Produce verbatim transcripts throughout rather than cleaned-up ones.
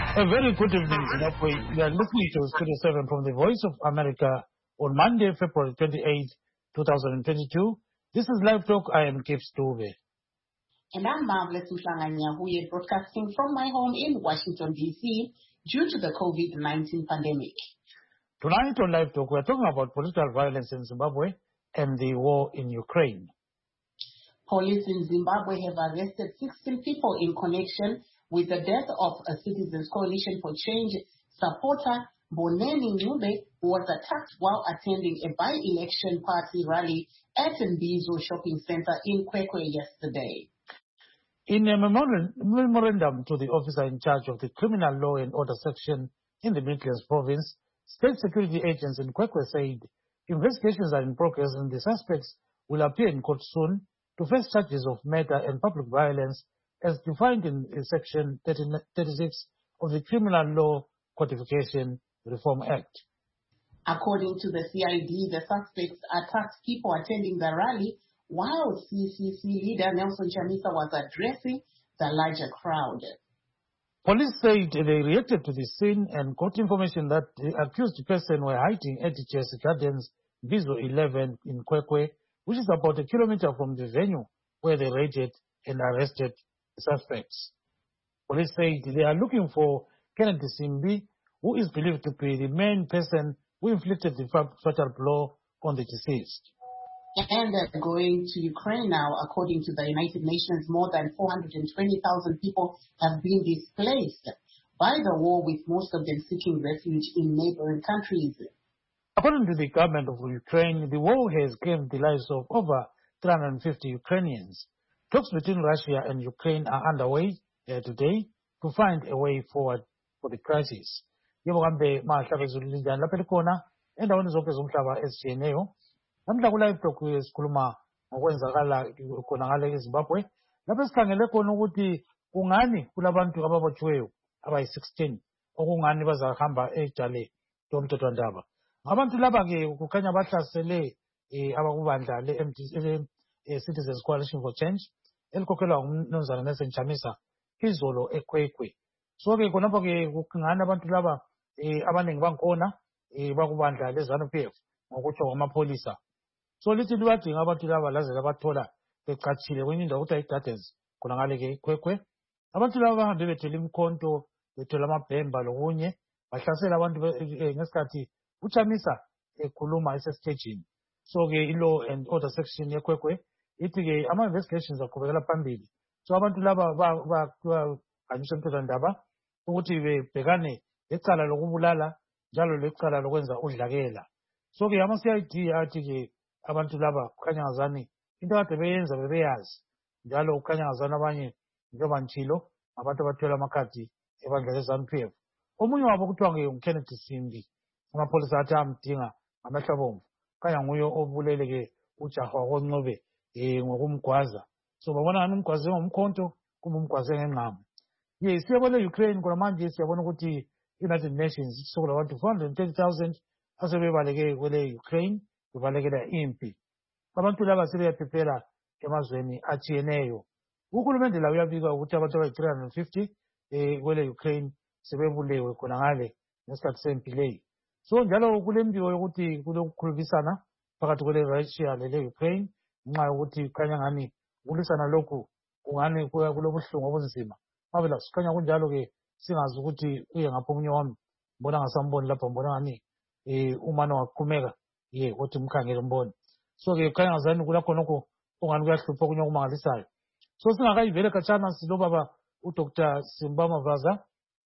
A very good evening, Zimbabwe. We are listening to Studio seven from the Voice of America on Monday, February twenty-eighth, twenty twenty-two. This is Live Talk. I am Kip Stube. And I'm Marvelous Mhlanganya, who is broadcasting from my home in Washington, D C, due to the COVID nineteen pandemic. Tonight on Live Talk, we're talking about political violence in Zimbabwe and the war in Ukraine. Police in Zimbabwe have arrested sixteen people in connection with the death of a Citizens Coalition for Change supporter, Boneni Ncube, who was attacked while attending a by-election party rally at Mbizo Shopping Center in Kwekwe yesterday. In a memorandum to the officer in charge of the Criminal Law and Order section in the Midlands province, state security agents in Kwekwe said investigations are in progress and the suspects will appear in court soon to face charges of murder and public violence as defined in Section thirty-six of the Criminal Law Codification Reform Act. According to the C I D, the suspects attacked people attending the rally while C C C leader Nelson Chamisa was addressing the larger crowd. Police said they reacted to the scene and got information that the accused person were hiding at Chelsea Gardens, Mbizo eleven in Kwekwe, which is about a kilometer from the venue where they raided and arrested the suspects. Police said they are looking for Kennedy Simbi, who is believed to be the main person who inflicted the fatal blow on the deceased. And uh, going to Ukraine now, according to the United Nations, more than four hundred twenty thousand people have been displaced by the war, with most of them seeking refuge in neighboring countries. According to the government of Ukraine, the war has claimed the lives of over three hundred fifty Ukrainians. Talks between Russia and Ukraine are underway uh, today to find a way forward for the crisis. Yebo kambe mahlaba ezulindana lapha likhona endaweni zonke zomhlaba ezijiyeneyo. Namhla ku-Live Talk sikhuluma ngokwenzakala khona ngale eZimbabwe. Lapho sikhangele khona ukuthi kungani kulabantu ababotshiweyo abayi-sixteen okungani bazahamba ejale lomthethwandaba. Abantu laba-ke kukhanya bahlasele eh, abakubandla le-Citizens Coalition for Change elikhokhelwa ngumnumzana Nelson Chamisa izolo eKwekwe. So-ke khonapho-ke kungani abantu laba eh, abaningi bangikhona eh, bakubandla le-ZANU-P F ngokutsho kwamapolisa. So lithi libadinga abantu laba laze labathola becatshile kwenye indawo kuthiwa yi-Gardens khona ngale-ke iKwekwe. Abantu laba bahambe bethwele imikhonto, bethwele amabhemba lokunye, bahlasela abantu ngesikhathi uChamisa ekhuluma esesitejini. So-ke i-Law and Order section yeKwekwe ithi-ke ama-investigations aqhubekela phambili. So abantu laba baganyiswa emthethwandaba ukuthi bebhekane lecala lokubulala njalo lecala lokwenza udlakela. So-ke ama-C I D athi-ke abantu laba kukhanya ngazani into kade beyenza bebeyazi, njalo kukhanya ngazani abanye njengoba ntshilo abantu abathwele amakhadi ebandla le-ZANU-P F. Omunye wabo kuthiwa nguKennedy Simbi, amapholisa athi amdinga ngamehlo abomvu, kukhanya nguye obulele-ke ujaha wakoNcube um ngokumgwaza. So babona ngani umgwaze ngomkhonto kumbe umgwaze ngengqamu. Ye siyabona e-Ukraine khona manje siyabona ukuthi United Nations sokulabantu four hundred thirty thousand asebebaleke kwele Ukraine bebalekela impi. Abantu laba sebeyaphepela emazweni atshiyeneyo. Uhulumende lawo uyabika ukuthi abantu abayi-three hundred fifty eh, kwele Ukraine sebebulewe khona ngale ngesikhathi sempi leyi. So njalo kulembiko yokuthi kulokukhulumisana phakathi kwele Russia lele Ukraine ngenxa yokuthi kukhanya ngani ukulisana lokhu kungani kulobuhlungu obunzima. Mabela sikhanya kunjalo-ke singazi ukuthi uye ngapha omunye wami mbona ngasamboni lapha, mbona ngani um umane waqhumeka ye othi mkhangele umbone. So-ke kukhanya ngazani kula khonokho ongani kuyahlupha okunye okumangalisayo. So singakayivele khatshana silobaba uDr Simba Mavaza,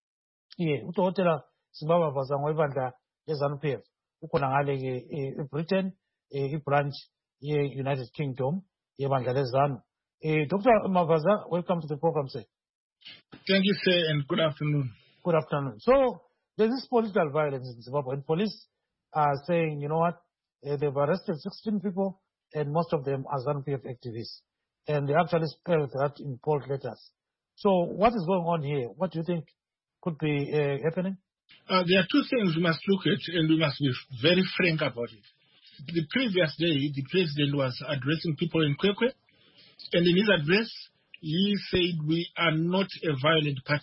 ye udokotela Simba Mavaza ngowebandla le-ZANU-P F ukhona ngale-ke eBritain ibranch ye-United Kingdom yebandla le-ZANU. Uh, Doctor Mavaza, welcome to the program, sir. Thank you, sir, and good afternoon. Good afternoon. So there's this political violence in Zimbabwe, and police are saying, you know what, uh, they've arrested sixteen people, and most of them are ZANU-P F activists. And they actually spelled that in bold letters. So what is going on here? What do you think could be uh, happening? Uh, there are two things we must look at, and we must be very frank about it. The previous day, the president was addressing people in Kwekwe, and in his address, he said we are not a violent party.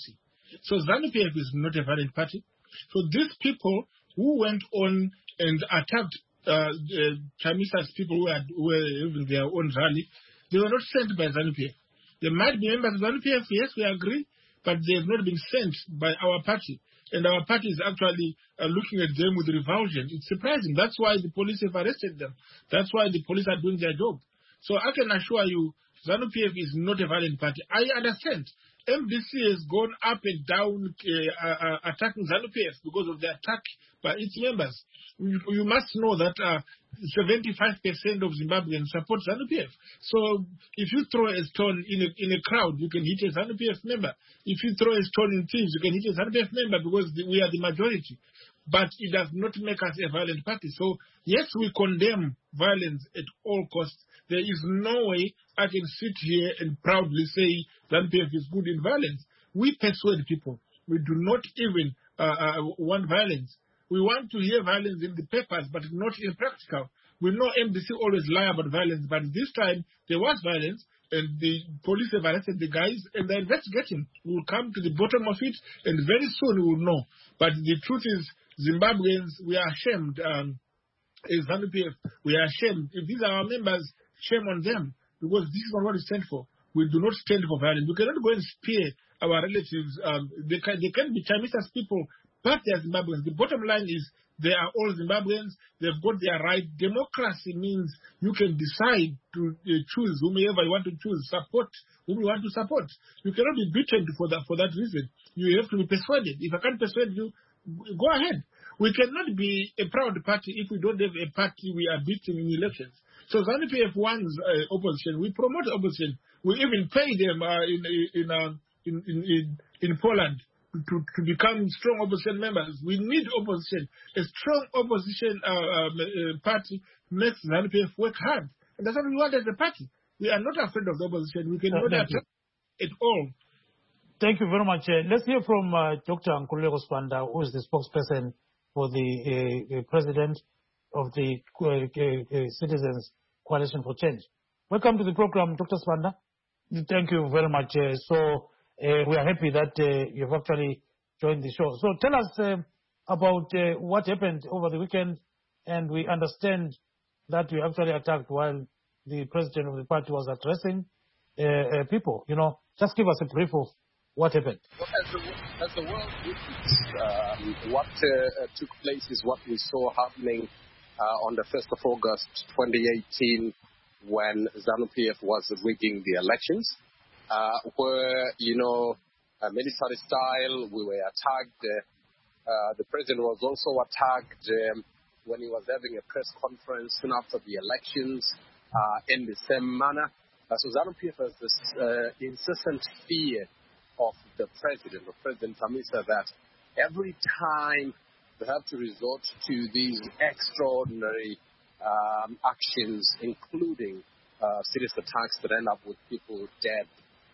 So ZANU-P F is not a violent party. So these people who went on and attacked uh, uh, Chamisa's people who, had, who were having their own rally, they were not sent by ZANU-P F. There might be members of ZANU-P F, yes, we agree, but they have not been sent by our party. And our party is actually uh, looking at them with revulsion. It's surprising. That's why the police have arrested them. That's why the police are doing their job. So I can assure you, ZANU-P F is not a violent party. I understand. M D C has gone up and down uh, uh, attacking ZANU-P F because of the attack by its members. You, you must know that uh, seventy-five percent of Zimbabweans support ZANU-P F. So if you throw a stone in a, in a crowd, you can hit a ZANU-P F member. If you throw a stone in thieves, you can hit a ZANU-P F member because the, we are the majority. But it does not make us a violent party. So yes, we condemn violence at all costs. There is no way I can sit here and proudly say ZANU-P F is good in violence. We persuade people. We do not even uh, uh, want violence. We want to hear violence in the papers, but not in practical. We know M D C always lie about violence, but this time there was violence, and the police have arrested the guys, and they're investigating. We will come to the bottom of it, and very soon we will know. But the truth is, Zimbabweans, we are ashamed. Um, as ZANU-P F, we are ashamed. If these are our members, shame on them, because this is not what we stand for. We do not stand for violence. We cannot go and spear our relatives. Um, they can, they can be Chamisa's people, but they are Zimbabweans. The bottom line is they are all Zimbabweans. They've got their right. Democracy means you can decide to uh, choose whomever you want to choose, support whom you want to support. You cannot be beaten for that, for that reason. You have to be persuaded. If I can't persuade you, go ahead. We cannot be a proud party if we don't have a party we are beating in elections. So ZANU-P F wants uh, opposition. We promote opposition. We even pay them uh, in in, uh, in in in in Poland to, to become strong opposition members. We need opposition. A strong opposition uh, uh, uh, party makes ZANU-P F work hard, and that's what we want as a party. We are not afraid of the opposition. We can Uh, not thank attack at all. Thank you very much. Uh, let's hear from uh, Doctor Nkululeko Sibanda, who is the spokesperson for the uh, uh, president of the uh, uh, Citizens Coalition for Change. Welcome to the program, Doctor Sibanda. Thank you very much. Uh, so uh, we are happy that uh, you've actually joined the show. So tell us uh, about uh, what happened over the weekend, and we understand that you actually attacked while the president of the party was addressing uh, uh, people. You know, just give us a brief of what happened. Well, as, the, as the world witnessed, um, what uh, took place is what we saw happening uh, on the first of August twenty eighteen when ZANU-P F was rigging the elections, uh, where, you know, uh, military style, we were attacked. Uh, uh, the president was also attacked um, when he was having a press conference soon after the elections uh, in the same manner. Uh, so ZANU-P F has this uh, incessant fear of the president, of President Chamisa, that every time they have to resort to these extraordinary um, actions, including uh, serious attacks that end up with people dead,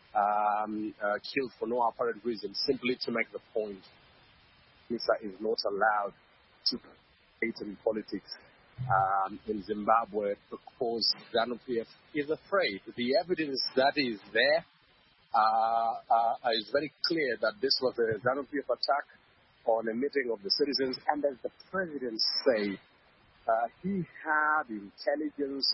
um, uh, killed for no apparent reason, simply to make the point Chamisa is not allowed to participate in politics um, in Zimbabwe because ZANU-P F is afraid. The evidence that is there Uh, uh, it's very clear that this was a ZANU-P F attack on a meeting of the citizens, and as the president said, uh, he had intelligence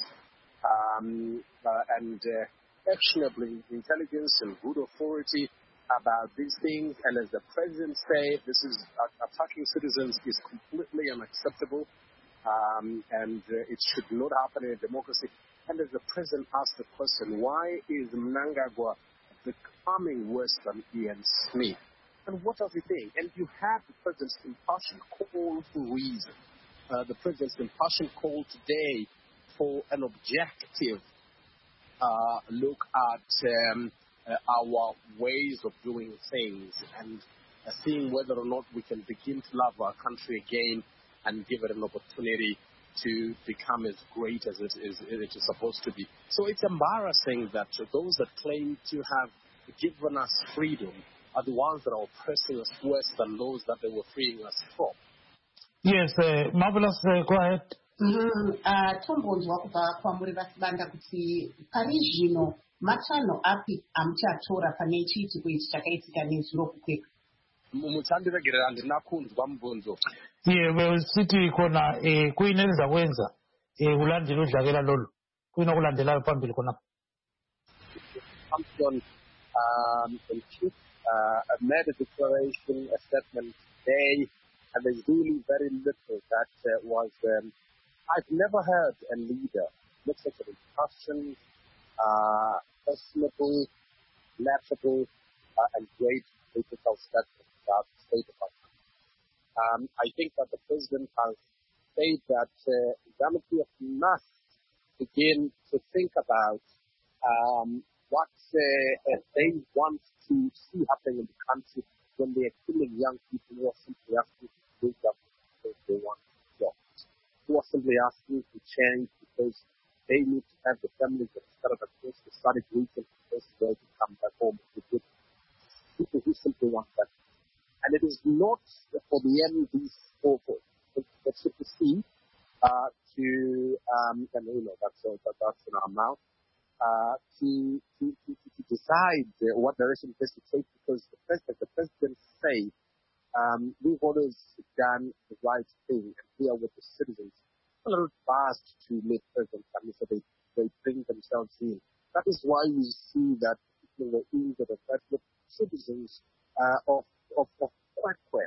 um, uh, and uh, actionable intelligence and good authority about these things, and as the president said, this is uh, attacking citizens is completely unacceptable, um, and uh, it should not happen in a democracy. And as the president asked the question, why is Mnangagwa becoming worse than Ian Smith? And what does he think? And you have the president's impassioned call for reason. Uh, the president's impassioned call today for an objective uh, look at um, uh, our ways of doing things and uh, seeing whether or not we can begin to love our country again and give it an opportunity to become as great as it is, it is supposed to be. So it's embarrassing that those that claim to have given us freedom are the ones that are oppressing us worse than those that they were freeing us from. Yes, uh, Marvelous, uh, go ahead. tombonzwa kubva kwamuri vasibanda kuti pari zvino matanho api amuchatora pane chiitiko ichi chakaitika nezuro kukweka? Muchandiregerera ndinakunzwa mubvunzo. Ye sithi khona eh kuyinenza kwenza eh ulandela udlakela lolu. Kuyina kulandelayo phambili khona. Champion um, in chief uh, made a declaration, a statement today, and there's really very little that uh, was. Um, I've never heard a leader make such a discussion, uh, personable, laughable, uh, and great political statement about the state of our country. Um, I think that the president has said that uh, ZANU-P F must begin to think about um, what uh, they want to see happening in the country when they are killing young people who are simply asking to wake up because they want jobs, who are simply asking to change because they need to have the families that started across the Sadiq region because they to come back home with good people who simply want that. And it is not for the M Ds or for the C P C uh, to, um, and you know, that's, uh, that, that's in our mouth. Uh, to, to, to, to decide uh, what direction it has to take, because the president, the president say, um, we've always done the right thing and we are with the citizens. A little fast to make President Kami, so they, they bring themselves in. That is why you see that people were injured at that with citizens uh, of, of, of quite quick.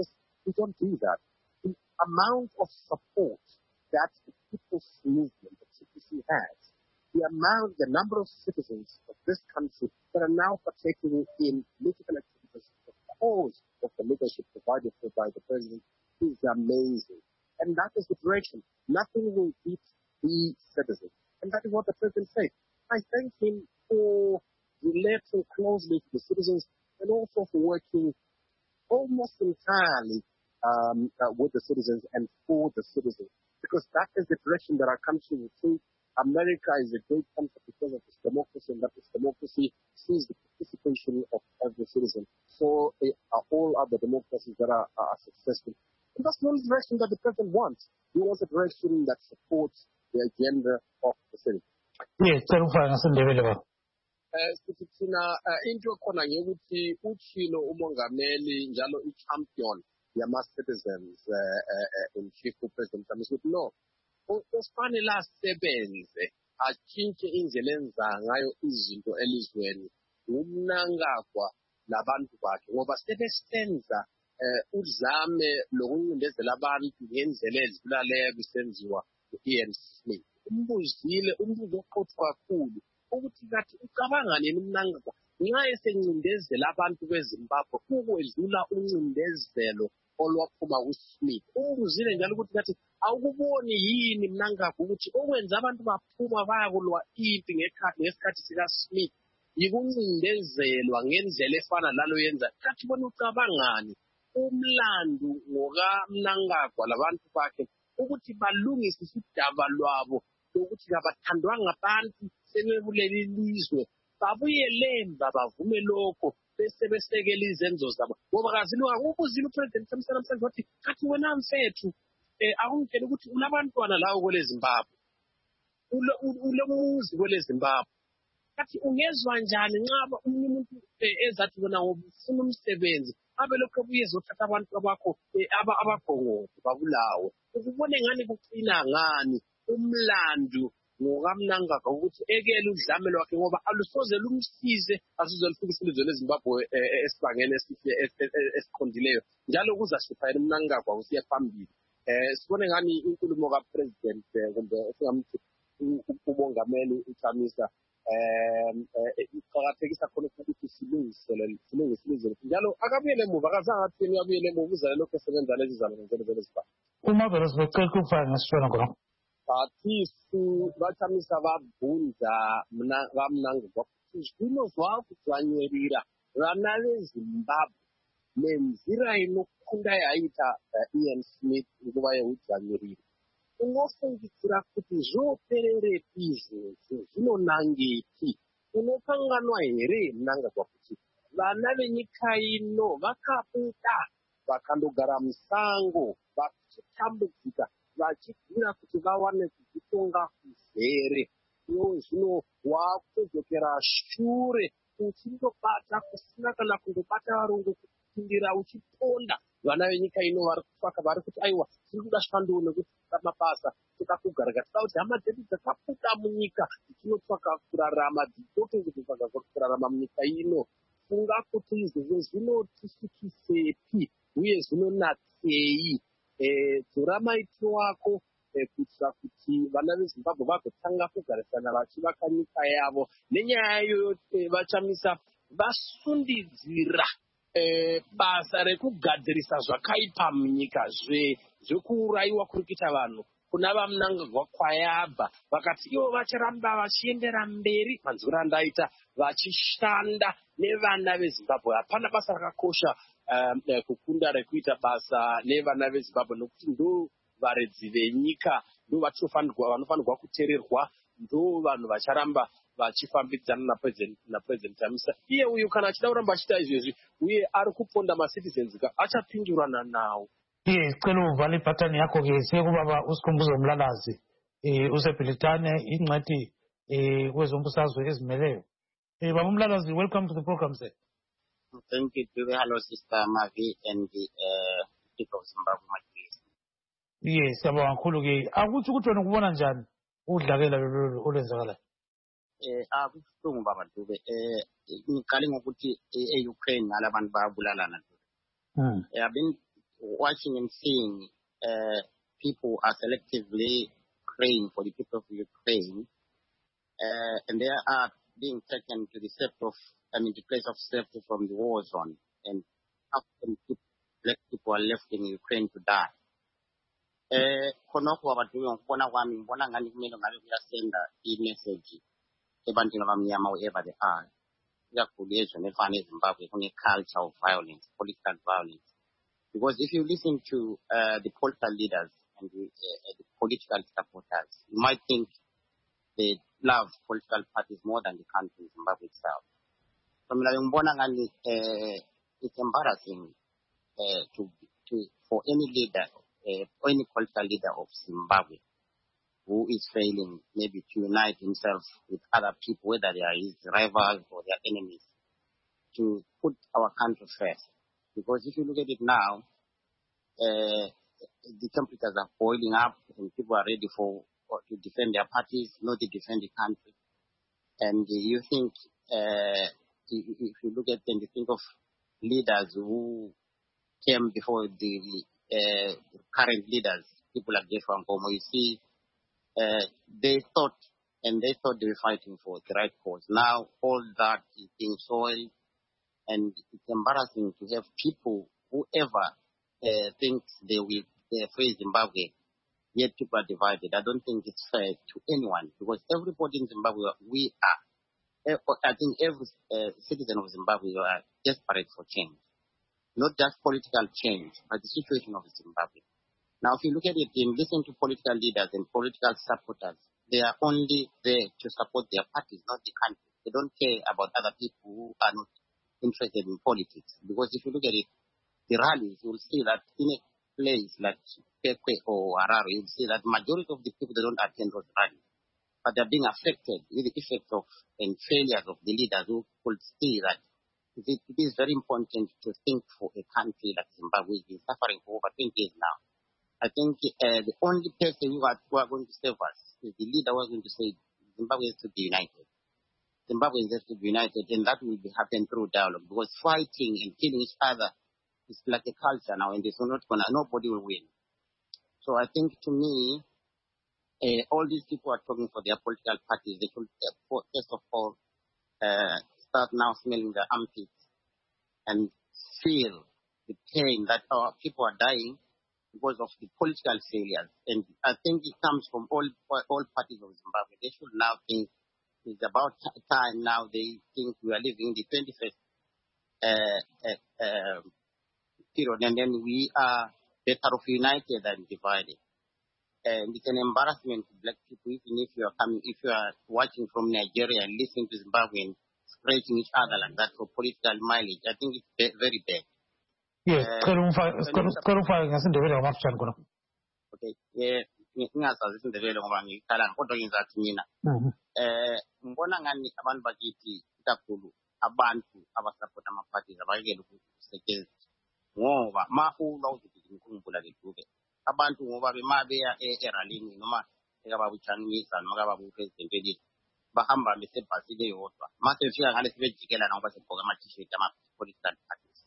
We don't do that. The amount of support that the people's movement, the C P C has, the amount, the number of citizens of this country that are now partaking in political activities because of the leadership provided for by the president is amazing. And that is the direction. Nothing will beat the citizens. And that is what the president said. I thank him for relating closely to the citizens and also for working almost entirely um, uh, with the citizens and for the citizens. Because that is the direction that our country will take. America is a great country because of its democracy, and that its democracy sees the participation of every citizen. So uh, are all other democracies that are, are successful. And that's the only direction that the president wants. He wants a direction that supports the agenda of the city. Yes, available. Sithi thina into khona ngekuthi uchilo umongameli njalo i-champion yama-citizens in chief upresident Kami ukuthi no, ufanele asebenze atshintshe indlela enza ngayo izinto elizweni umnankagwa labantu bakhe ngoba sebesenza udlame lokuncindezela abantu ngendlela ezibulaleyo bisenziwa u-Ian Smith. Umbuzile umbuzo oqotho kakhulu ukuthi kathi ucabanga nini umnankagwa nxa esencindezela abantu beZimbabwe ukwedlula uncindezelo olwaphuma kuSmith. Umbuzile njalo ukuthi kathi awukuboni yini mnankagwa ukuthi okwenza abantu baphuma bayakulwa impi ngesikhathi sikaSmith yikuncindezelwa ngendlela efana lalo yenza. Kathi bona ucabangani umlando ngokamnankagwa labantu bakhe ukuthi balungise isidaba lwabo ukuthi abathandwa ngabantu sebebuleli ilizwe babuyele emva bavume lokho bese besekela izenzo zabo ngoba kaziluka ukuzila upresident Samson Msaki wathi kathi wena mfethu eh akungitshela ukuthi unabantwana lawo kwele Zimbabwe ule muzi kwele Zimbabwe kathi ungezwa njani nxa umuntu ezathi wena ngofuna umsebenzi abe lokho buye ezothatha abantu abakho abagongothe babulawe ukubone ngani kuqina ngani umlando ngokamnankagwa ukuthi ekele udlame lwakhe ngoba alusoze lumsize asizolifikisa ilizwe leZimbabwe esibangene esiqondileyo njalo kuzahlupha yena umnankagwa usiya phambili. Eh sibone ngani inkulumo kapresident kumbe singamthi umongameli uChamisa eh iqhakathekisa khona ukuthi silungisele silungisele njalo akabuyele emuva akazange athi uyabuyele emuva uzale lokho esebenza lezi zalo ngenzelo zeZimbabwe. Uma vele sibecela ukufaka ngesishona khona. Bathisu bachamisa babvunza mna kamnankagwa kuti zvinozwa kudzvanyerera vana veZimbabwe nenzira inokunda yaita Ian Smith nguva yeudzvanyerero. Unofungidzira kuti zvopererepi izvozvo zvinonangeti? Unokanganwa here mnankagwa kuti vana venyika ino vakabuda vakandogara musango vachitambudzika vachibvira kuti vawane kuzvitonga kuzere iwo zvino wakutodzokera shure uchindobata kusina kana kundobata varungu uchipindira uchiponda vana venyika ino vari kutsvaka vari kuti aiwa tiri kuda shando nekuti tinoda mabasa toda kugara tinoda kuti hama dzedu dzakabuda munyika dzinotsvaka kurarama dzinototsvaka kurarama munyika ino funga kuti izvozvo zvinotisikisepi uye zvinonatsei dzora maitiro wako kuitira kuti vana veZimbabwe vagotanga kugarisana vachivaka nyika yavo. Nenyaya iyoyo vachamisa vasundidzira basa rekugadzirisa zvakaipa munyika zvekuurayiwa kuri kuita vanhu kuna vamunangagwa kwayabva vakati ivo vacharamba vachiendera mberi manzura andaita vachishanda nevana veZimbabwe. Hapana basa rakakosha kukunda rekuita basa nevana veZimbabwe nokuti ndo varedzi venyika, ndo vanofanirwa kuteererwa, ndo vanhu vacharamba vachifambidzana napresident Chamisa. Iye uyu kana achida kuramba achiita izvezvi uye ari kuponda macitizens achapindurana nawo. Iye sicela uvale iphathani yakho ke sekubaba usikhumbuzo Mlalazi eh useBritane ingxathi eh kwezombusazwe ezimeleyo. Eh baba Mlalazi, welcome to the program, sir. Thank you to the hello sister Mavi and the uh, people of Zimbabwe. Yes, siyabonga kakhulu ke. Akuthi ukuthi wena ukubona njani udlakela lolu olwenzakala? Eh akubuhlungu baba Dube. Eh ngiqale ngokuthi eUkraine ngalabantu bayabulalana. Hmm. I've been watching and seeing uh, people are selectively praying for the people of Ukraine, uh, and they are being taken to the safety of, I mean, the place of safety from the war zone, and often black people are left in Ukraine to die. Eh, khonokho abadube ngikubona kwami ngibona ngani kumele ngabe kuyasenda i-message ebantwini abamnyama wherever they are. Ikakhulu ezweni efana eZimbabwe kune-culture of violence, political violence. Because if you listen to uh, the political leaders and the, uh, the political supporters, you might think they love political parties more than the country, Zimbabwe itself. So, uh, it's embarrassing uh, to, to for any leader, uh, or any political leader of Zimbabwe who is failing maybe to unite himself with other people, whether they are his rivals or their enemies, to put our country first. Because if you look at it now, uh, the temperatures are boiling up and people are ready for to defend their parties, not to defend the country. And uh, you think, uh, if you look at them, you think of leaders who came before the uh, current leaders, people like Joshua Nkomo, you see, uh, they thought, and they thought they were fighting for the right cause. Now all that is being soiled. And it's embarrassing to have people, whoever uh, thinks they will uh, free Zimbabwe, yet people are divided. I don't think it's fair to anyone because everybody in Zimbabwe, we are, I think every uh, citizen of Zimbabwe are desperate for change. Not just political change, but the situation of Zimbabwe. Now, if you look at it and listen to political leaders and political supporters, they are only there to support their parties, not the country. They don't care about other people who are not interested in politics. Because if you look at it, the rallies, you will see that in a place like Pekwe or Harare, you will see that majority of the people, they don't attend those rallies. But they're being affected with the effects of and failures of the leaders who could see that it, it is very important to think for a country like Zimbabwe, which is suffering for over twenty years now. I think uh, the only person who are, who are going to save us is the leader who is going to say Zimbabwe has to be united. Zimbabweans have to be united, and that will be happen through dialogue. Because fighting and killing each other is like a culture now, and it's not gonna. Nobody will win. So I think, to me, uh, all these people are talking for their political parties. They should uh, first of all uh, start now smelling the armpits and feel the pain that our people are dying because of the political failures. And I think it comes from all all parties of Zimbabwe. They should now think. It's about time now they think we are living the twenty-first uh, uh, uh, period, and then we are better off united than divided. And it's an embarrassment to black people, even if you are coming, if you are watching from Nigeria and listening to Zimbabweans scratching each other like that for political mileage. I think it's very bad. Yes, okay, yeah. Ngingasazi isindebele ngoba ngikhala kodwa ngizathi mina eh ngibona ngani abantu bakithi kakhulu abantu abasupport ama parties abayekela ukusetshenziswa ngoba maula ukuthi ngikhumbula lethuke abantu ngoba bemabeya eralini noma ekababuthanisa noma kababupresident elithi bahamba besebhasile yodwa mase befika ngale sebejikela ngoba sebhoka ama-t-shirt ama-political parties.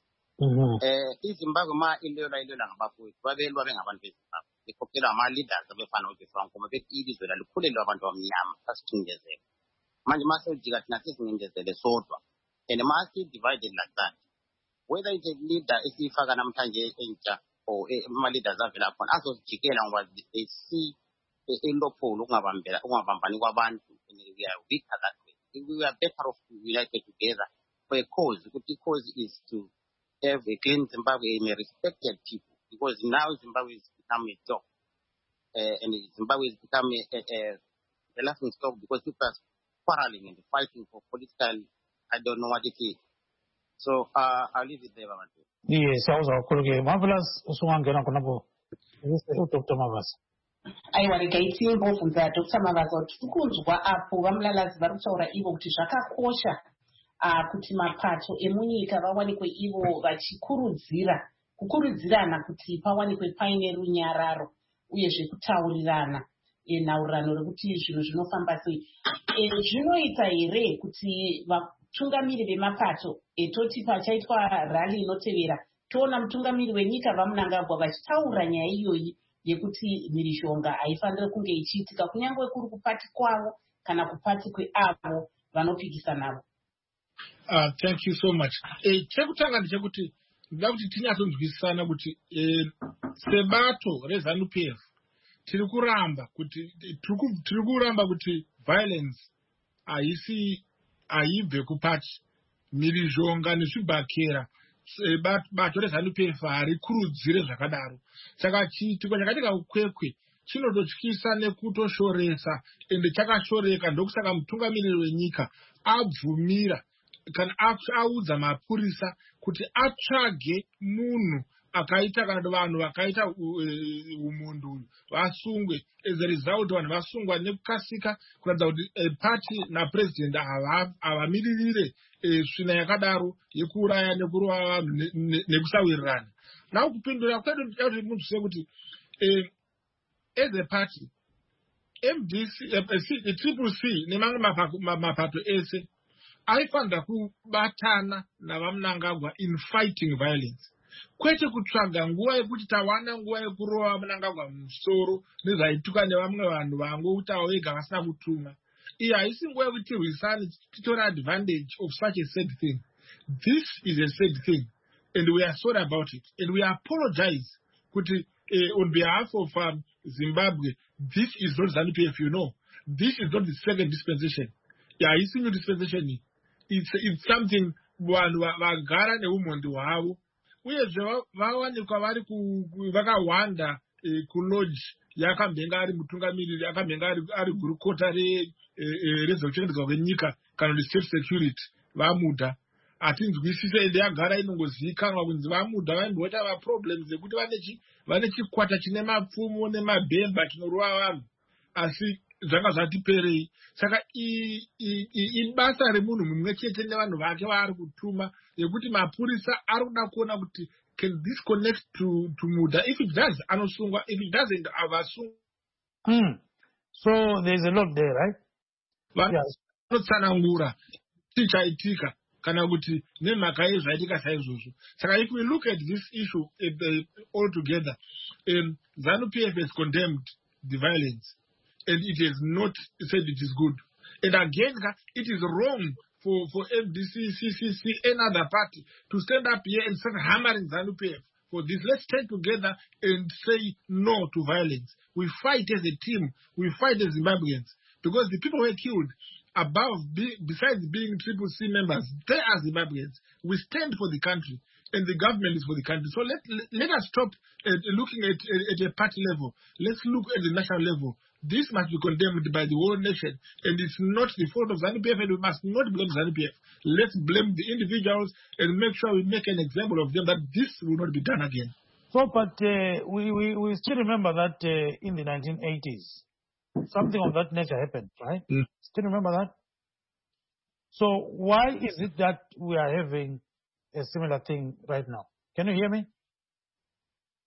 Eh iZimbabwe ma ilola ilola ngabafowethu babelwa bengabantu beZimbabwe bekhokhela ama-leaders abefana uJoshua Nkomo bethi ilizwe lalikhulelwa abantu abamnyama sasicindezela manje mase ujika thina sesingindezele sodwa and mase divided like that whether it's a leader esifaka namhlanje entsha or ama-leaders avela khona azosijikela ngoba they see elopolo ukungabambela ukungabambani kwabantu and we are weaker that way. We are better off united together for a cause. The cause is to have a clean Zimbabwe and a respected people because now Zimbabwe has become a joke uh, and Zimbabwe has become a, a, a laughing stock because people are quarreling and fighting for political, I don't know what it is. So uh, I'll leave it there, Babantu. Yes, I was a marvelous Uswangena Konabo. Doctor Mavas. aiwa regai timbobvunza Doctor Mavasa kuti tikunzwa apo vamulalazi vari kutaura ivo kuti zvakakosha kuti mapato emunyika vawanikwe ivo vachikurudzira kukurudzirana kuti pawanikwe paine runyararo uyezve kutaurirana nhaurirano rekuti zvinhu zvinofamba sei. Zvinoita here kuti vatungamiri vemapato toti pachaitwa rali inotevera toona mutungamiri wenyika vamunangagwa vachitaura nyaya iyoyi yekuti mhirizhonga haifaniri kunge ichiitika kunyange kuri kupati kwavo kana kupati kweavo vanopikisa navo. Uh, thank you so much. Eh, chekutanga ndechekuti ndida kuti tinyatsonzwisisana kuti eh, sebato reZANU P F tiri kuramba kuti tiri kuramba kuti violence haisi haibve kupati mhirizhonga nezvibhakera bato reZANU P F harikurudzire zvakadaro. Saka chiitiko chakatika kukwekwe chinototyisa nekutoshoresa ende chakashoreka ndokusaka mutungamiriri wenyika abvumira kana audza mapurisa kuti atsvage munhu akaita kana vanhu vakaita umundu vasungwe. As a result vanhu vasungwa nekukasika kuratidza kuti party napresident havamiririre svina yakadaro yekuuraya nekurova vanhu nekusawirirana. Now kupindura kwedu kuti munzwise kuti as a party M D C triple C nemamwe mapato ese aifanira kubatana navamunangagwa in fighting violence, kwete kutsvaga nguva yekuti tawana nguva yekurova munangagwa musoro nezvaituka nevamwe vanhu vangoutawo vega vasina kutumwa. Iyi haisi nguva yekuti tirwisane titora advantage of such a sad thing. This is a sad thing and we are sorry about it and we apologize kuti uh, on behalf of um, Zimbabwe, this is not ZANU P F, you know. This is not the second dispensation. Yeah, it's new dispensation. It's, it's something vanhu vagara neumondi hwavo uyezve vawanikwa vari vakawanda kulodge yakambenga ari mutungamiriri akambenga ari gurukota rezvekuchengetedzwa kwenyika kana kuti state security vamudha hatinzwisise ende yagara inongozivikanwa kunzi vamudha vaimboita maproblems ekuti vane chikwata chine mapfumo nemabhemba chinorova vanhu asi zvanga zvatiperei. Saka ibasa remunhu mumwe chete nevanhu vake vaari kutuma yekuti mapurisa ari kuda kuona kuti can this connect to, to Muda. If it does, anosungwa. If it doesn't, avasungwa. Mm. So there's a lot there, right? Vanotsanangura tichaitika kana kuti nemhaka yezvaitika saizvozvo. Saka if we look at this issue uh, all together, um, ZANU P F has condemned the violence and it has not said it is good. And again, it is wrong for, for M D C, C C C, any other party to stand up here and start hammering ZANU P F for this. Let's stand together and say no to violence. We fight as a team. We fight as Zimbabweans. Because the people who were killed, above, be, besides being Triple C members, they are Zimbabweans. We stand for the country, and the government is for the country. So let, let, let us stop uh, looking at, at a party level. Let's look at the national level. This must be condemned by the whole nation, and it's not the fault of ZANU P F, and we must not blame ZANU P F. Let's blame the individuals and make sure we make an example of them that this will not be done again. So, but uh, we, we, we still remember that uh, in the nineteen eighties, something of that nature happened, right? Mm. Still remember that? So why is it that we are having a similar thing right now? Can you hear me?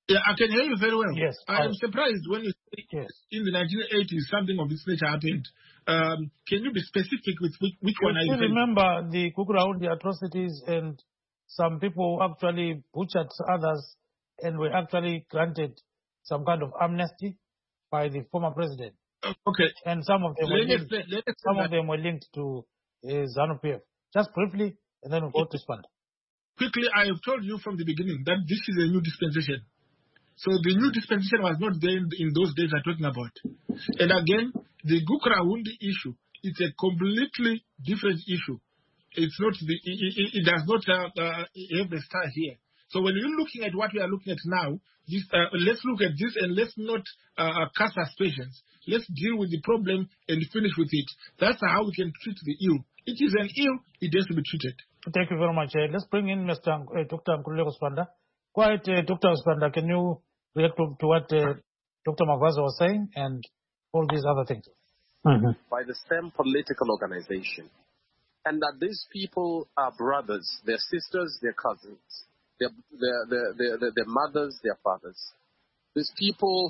Yeah, I can hear you very well. Yes. I am surprised when you say yes. in the nineteen eighties something of this nature happened. Um, can you be specific with which, which you one are you still remember the Gukuraundi atrocities, and some people actually butchered others and were actually granted some kind of amnesty by the former president. Okay. And some of them were linked, let let some of them were linked to uh, ZANU-P F. Just briefly, and then we'll go to Spanda. Quickly, I have told you from the beginning that this is a new dispensation. So the new dispensation was not there in, in those days I'm talking about. And again, the Gukuraundi issue, it's a completely different issue. It's not the, it, it, it does not uh, uh, have the star here. So when you're looking at what we are looking at now, this, uh, let's look at this and let's not uh, cast aspersions. Let's deal with the problem and finish with it. That's how we can treat the ill. It is an ill, it has to be treated. Thank you very much. Uh, let's bring in Mister Ang- uh, Doctor Nkululeko Spanda. Quite, uh, Doctor Spanda, can you react to, to what uh, Doctor Mavaza was saying and all these other things? Mm-hmm. By the same political organization. And that these people are brothers, their sisters, their cousins, their, their, their, their, their, their mothers, their fathers. These people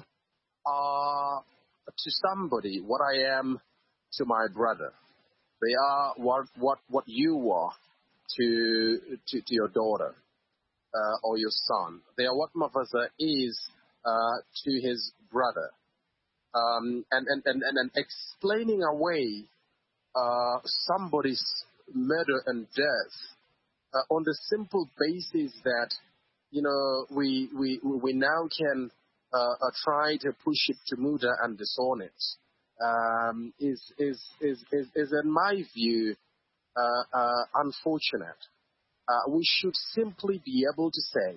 are to somebody what I am to my brother. They are what what, what you are to, to, to your daughter uh, or your son. They are what Mavaza is uh, to his brother. Um, and, and, and, and, and explaining away uh, somebody's murder and death uh, on the simple basis that, you know, we, we, we now can uh, uh, try to push it to murder and disown it. Um, is, is, is, is, is, in my view, uh, uh, unfortunate. Uh, we should simply be able to say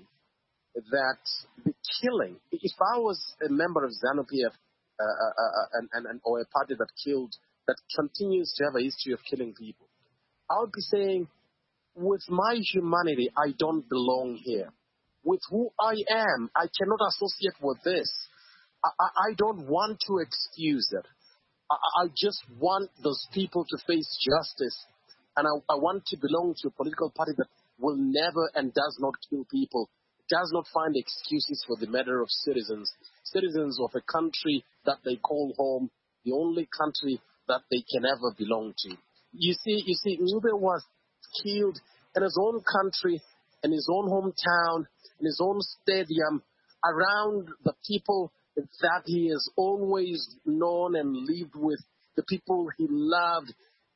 that the killing, if I was a member of ZANU-P F uh, uh, and, and, and, or a party that killed, that continues to have a history of killing people, I would be saying, with my humanity, I don't belong here. With who I am, I cannot associate with this. I, I, I don't want to excuse it. I, I just want those people to face justice. And I, I want to belong to a political party that will never and does not kill people, does not find excuses for the murder of citizens, citizens of a country that they call home, the only country that they can ever belong to. You see, you see, Ncube was killed in his own country, in his own hometown, in his own stadium, around the people that he has always known and lived with, the people he loved,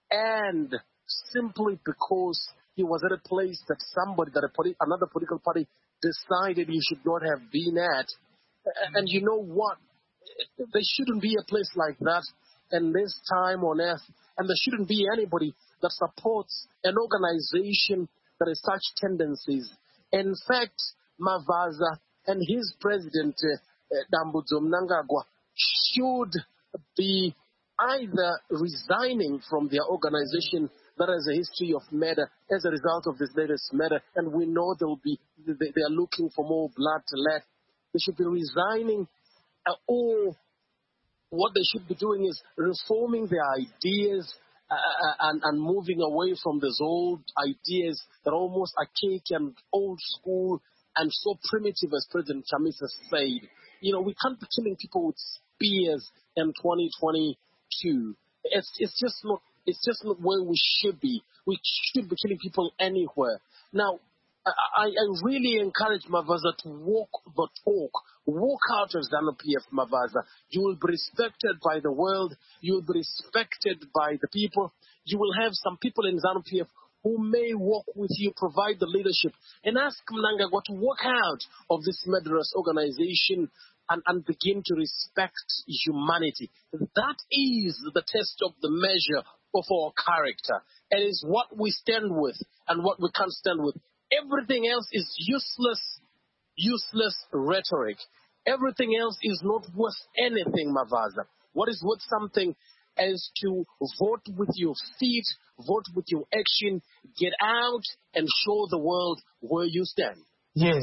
and simply because he was at a place that somebody, that a politi- another political party decided he should not have been at. And you know what? There shouldn't be a place like that in this time on earth. And there shouldn't be anybody that supports an organization that has such tendencies. In fact, Mavaza and his president, uh, Dambudzo Mnangagwa, should be either resigning from their organization that has a history of murder as a result of this latest murder, and we know they'll be, they, they are looking for more blood to let. They should be resigning, uh, or what they should be doing is reforming their ideas uh, and, and moving away from those old ideas that are almost archaic and old school and so primitive, as President Chamisa said. You know, we can't be killing people with spears in twenty twenty-two. It's, it's just not, it's just not where we should be. We should be killing people anywhere. Now, I, I really encourage Mavaza to walk the talk. Walk out of ZANU-P F, Mavaza. You will be respected by the world. You will be respected by the people. You will have some people in ZANU-P F who may walk with you, provide the leadership, and ask Mnangagwa to walk out of this murderous organization and, and begin to respect humanity. That is the test of the measure of our character. It is what we stand with and what we can't stand with. Everything else is useless, useless rhetoric. Everything else is not worth anything, Mavaza. What is worth something is to vote with your feet, vote with your action, get out and show the world where you stand. Yes,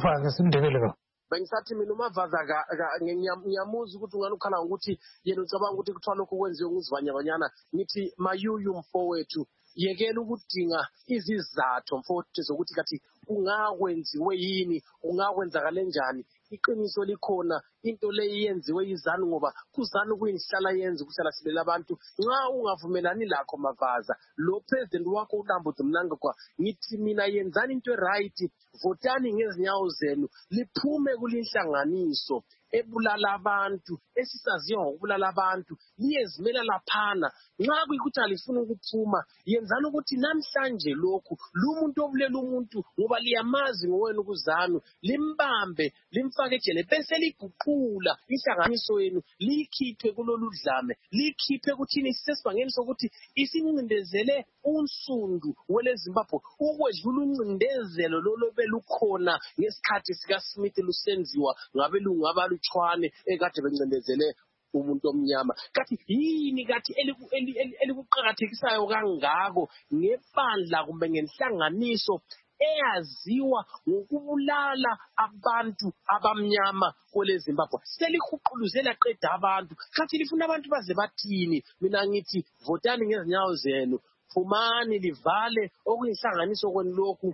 bengisathi mina uMavaza ngiyamuza ukuthi unganukhala ukuthi yena ucabanga ukuthi kuthwala lokho kwenziwe nguzivanyabanyana ngithi mayuyu mfowethu yekela ukudinga izizathu mfowethu zokuthi kathi ungakwenziwe yini ungakwenzakala njani iqiniso likhona into leyi yenziwe yizanu ngoba kuzanu kuyinhlala yenza ukuhlala silela abantu nxa ungavumelani lakho Mavaza lo president wakho uDambudzo Mnangagwa ngithi mina yenzani into right votani ngezinyawo zenu liphume kulinhlanganiso ebulala abantu esisaziyo ngokubulala abantu liyezimela laphana nxa kuyikuthi alifuna ukuphuma yenzani ukuthi namhlanje lokhu lumuntu obulela umuntu ngoba liyamazi ngowenu kuzanu limbambe limfake ejele bese liguqula inhlanganiso yenu likhiphe kulolu dlame likhiphe kuthini sisesibangeni sokuthi isincindezele unsundu wele Zimbabwe ukwedlula uncindezelo lolo belukhona ngesikhathi sika Smith lusenziwa ngabelungu abaluchwane ekade bencindezele umuntu omnyama kathi yini kathi elikuqhakathekisayo kangako ngebandla kumbe ngenhlanganiso eyaziwa ngokubulala abantu abamnyama kwele Zimbabwe selihuquluzela qeda abantu kathi lifuna abantu baze bathini mina ngithi votani ngezinyawo zenu phumani livale okuyinhlanganiso kwenilokhu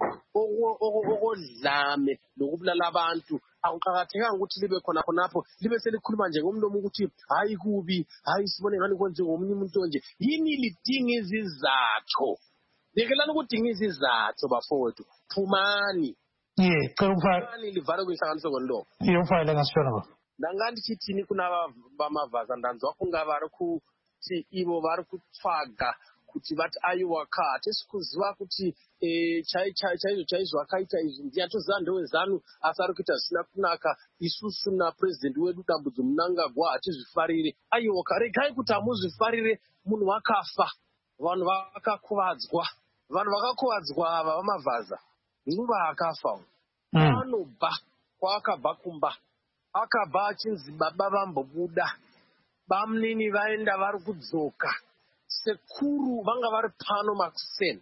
okodlame lokubulala abantu akuqhakathekanga ukuthi libe khona khonapho libe selikhuluma nje ngomlomo ukuthi hayi kubi hayi sibone ngani kwenze ngomunye umuntu nje yini lidinga izizathu lekelana ukudinga izizathu bafowethu phumani yeah phumani livale kuyinhlanganiso kwenilokhu yofayela ngasishona ba ndanganti chithini kunaba bamavaza ndanzi wafunga vari kuti ivo vari kutsvaga kuti vati aiwakati esikuziva kuti chaizvo chaizvo akaita izvi ndiyatoziva ndewezanu asi ari kuita zvisina kunaka isusu napurezidendi wedu Dambudzo Mnangagwa hatizvifarire aiwaka regai kuti hamuzvifarire munhu wakafa vanhu vakakuvadzwa vanhu vakakuvadzwa ava vamavaza nguva akafa anobva kwaakabva kumba akabva achinzi baba vambobuda bamunini vaenda vari kudzoka sekuru vanga vari pano makuseni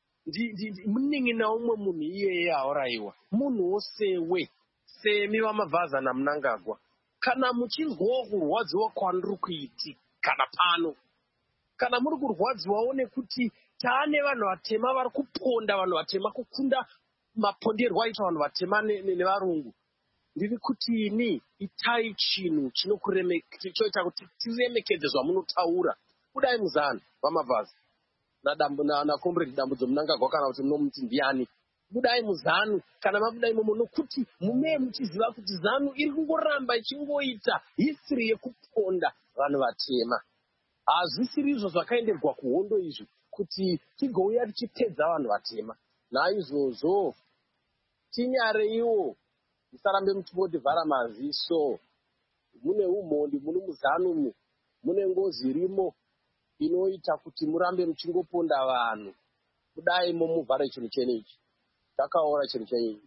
muningi naumwe munhu iyeye auraiwa munhu wosewe semi vamavaza naMnangagwa kana muchinzwawo kurwadziwa kwandiri kuiti kana pano kana muri kurwadziwawo nekuti taane vanhu vatema vari kuponda vanhu vatema kukunda maponderwo aita vanhu vatema nevarungu ndiri kuti ini itai chinhu chinoita kuti tiremekedze zvamunotaura kudai muzana vamavaza nakomredi Dambudzo Mnangagwa kana kuti munomuti ndiani budai muzanu kana mabudai momo nokuti mume muchiziva kuti zanu iri kungoramba ichingoita history yekuponda vanhu vatema hazvisiri izvo zvakaenderwa kuhondo izvi kuti tigouya tichipedza vanhu vatema naizvozvo tinyare iwo musarambe muchivhara maziso mune umhondi mune muzanumu mune ngozi irimo inoita kuti murambe muchingoponda vanhu kudai momuvhare chinhu chenechi takaora chinhu chenechi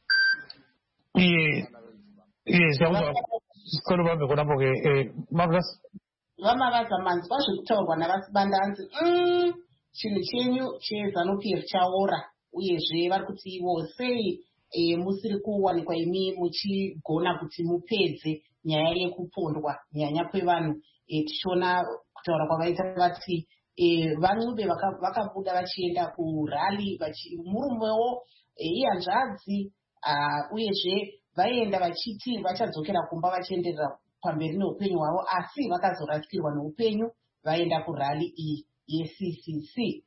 yes sikolo bambe konambo ke Marvelous vamavaza manzi vazvekutaurwa navasibandanzi chinhu chenyu cheZANU P F chaora uyezve vari kuti ivo sei musiri kuwanikwa imi muchigona kuti mupedze nyaya yekupondwa nyanya kwevanhu tichiona kutaura kwavaita vati vaNcube vakabuda vachienda kurali murumewo ihanzvadzi uyezve vaenda vachiti vachadzokera kumba vachienderera pamberi neupenyu hwavo asi vakazorasikirwa neupenyu vaenda kurali iyi yeC C C.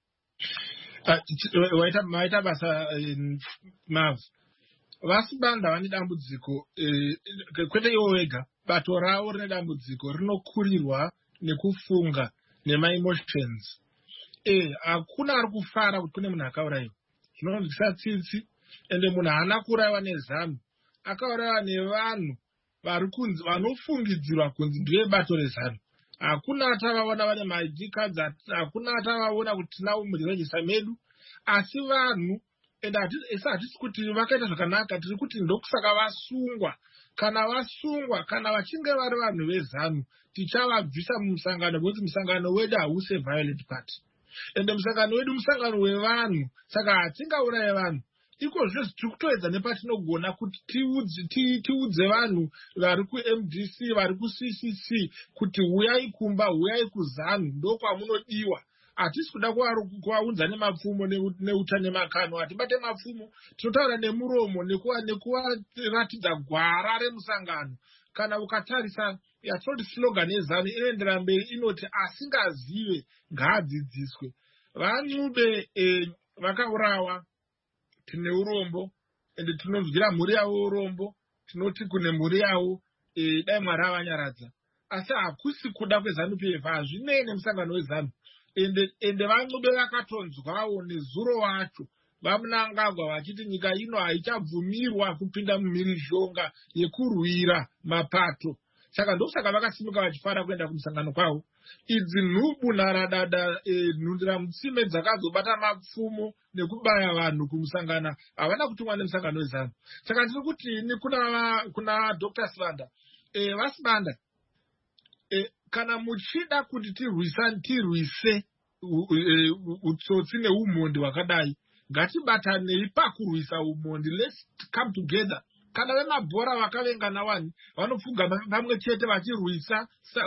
Waita basa Mav vasibanda vane dambudziko kwete ivo vega bato ravo rine dambudziko rinokurirwa nekufunga nemaemotions hakuna ari kufara kuti kune munhu akaurayiwa zvinonzwisa tsitsi ende munhu haana kuurayiwa nezanu akaurayiwa nevanhu vari kunzi vanofungidzirwa kunzi ndevebato rezanu hakuna atavaona vane maid cards hakuna atavaona kuti tinavo murejista medu asi vanhu ende esi hatisi kuti vakaita zvakanaka tiri kuti ndokusaka vasungwa kana vasungwa kana vachinge vari vanhu vezanu tichavabvisa mumusangano nekuti musangano wedu hause violent party ende musangano wedu musangano wevanhu saka hatingauraye vanhu iko zvese tiri kutoedza nepatinogona kuti tiudze vanhu vari kuM D C vari kuC C C kuti huyai kumba huyai kuzanu ndokwamunodiwa hatisi kuda kuvaunza nemapfumo neuta nemakano. Hatibate mapfumo, tinotaura nemuromo nekuvaratidza gwara remusangano. Kana ukatarisa yatinoti slogan yeZANU inoendera mberi inoti asingazive ngaadzidziswe. VaNyube vakaurawa, tine urombo ende tinonzwira mhuri yavo urombo, tinoti kune mhuri yavo dai Mwari avanyaradza. Asi hakusi kuda kweZANU P F, hazvinei nemusangano weZANU. Ende ende vaNyube vakatonzwawo nezuro wacho vamunangagwa vachiti nyika ino haichabvumirwa kupinda mumhirizhonga yekurwira mapato. Saka ndosaka vakasimuka vachifara kuenda kumusangano kwavo. Idzi nhubu naradada nhundira mutsime dzakazobata mapfumo nekubaya vanhu kumusangana havana kutumwa nemusangano weZANU. Saka ndiri kuti ni kuna kuna Doctor Sibanda, eh vaSibanda, eh kana muchida kuti tirwisane tirwise utsotsi neumhondi hwakadai, ngatibatanei pakurwisa umhondi. Let's come together. Kana vemabhora vakavengana wani vanofunga pamwe chete vachirwisa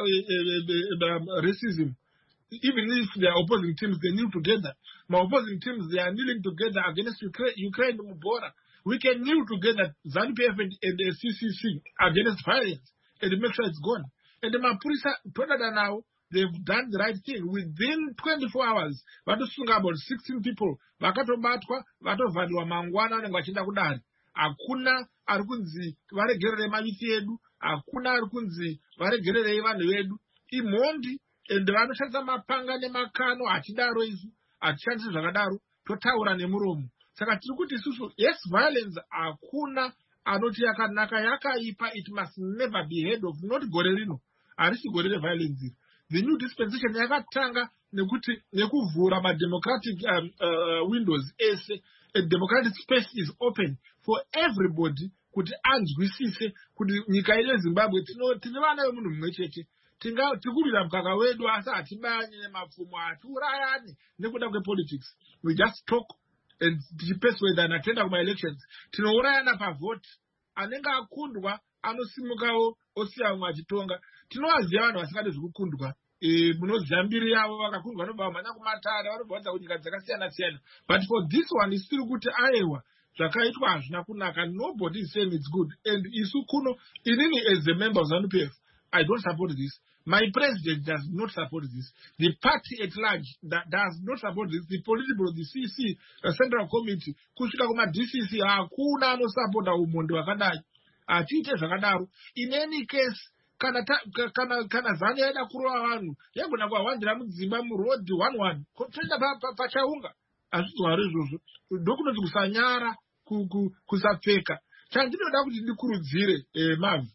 racism. Even if they are opposing teams, they kneel together. My opposing teams, they are kneeling together against Ukraine. Ukraine mubhora. We can kneel together, ZANU P F and, and the C C C, against violence and make sure it's gone. And the Mapurisa Pradada now, they've done the right thing. Within twenty-four hours, vatosunga about sixteen people. Vakatobatwa, vatovhadwa mangwana nengwachinda kudari. Hakuna ari kunzi varegerere maviti edu, hakuna ari kunzi varegerere vanhu vedu. Imhondi ende vanoshandisa mapanga nemakano, achidaro isu achishandisa zvakadaro totaura nemuromo. Saka tiri kuti isusu, yes, violence hakuna anoti yakanaka yakaipa, it must never be heard of. Not gore rino, harisi gore reviolence. The new dispensation yakatanga nekuti nekuvhura mademocratic um, uh, windows ese. A democratic space is open for everybody kuti anzwisise kuti nyika ine Zimbabwe tine vana vemunhu mumwe chete. Tikurira mukaka wedu asi hatibanye nemapfumo, hatiurayani nekuda kwepolitics. We just talk and tichipersuade and attend kuma elections. Tinourayana pavote. Anenge akundwa anosimukawo osiya mumwe achitonga. Tinovaziva vanhu vasingade zvekukundwa. Munoziva mbiri yavo vakakundwa vanobva vamhanya kumatare, vanobva vanza kunyika dzakasiyana siyana. But for this one is still kuti aiwa zvakaitwa hazvina kunaka. Nobody is saying it's good. And isu kuno, inini as a member of ZANU P F, I don't support this. My president does not support this. The party at large that does not support this. The political, the C C, the Central Committee, kusvika kuma D C C, hakuna anosupporta umhondi wakadai. Atiite zvakadaro. In any case, kana kana kana ZANU yaida kurova vanhu yagona kuwandira mudzimba muroad one one toenda pachaunga. Hazvizwari izvozvo. Ndokunoti kusanyara, kusapfeka. Chandinoda kuti ndikurudzire Mavi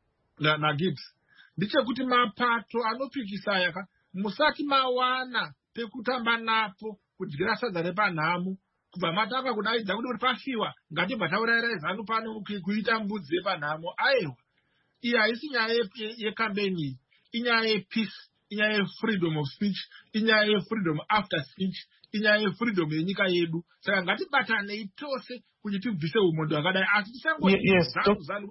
naGibbs ndechekuti mapato anopikisa yaka musati mawana pekutamba napo kudyira sadza repanhamo kubva matanga kudaidza kuti pafiwa ngatibva taurayira ZANU pano kuita mbudzi yepanhamo. Aiwa, iyi haisi nyaya yekambeni, inyaya yepeace, inyaya yefreedom of speech, inyaya yefreedom after speech, inyaya yefreedom yenyika yedu. Saka ngatibatanei tose kuti tibvise umhondi wakadai. Asi tisango ZANU.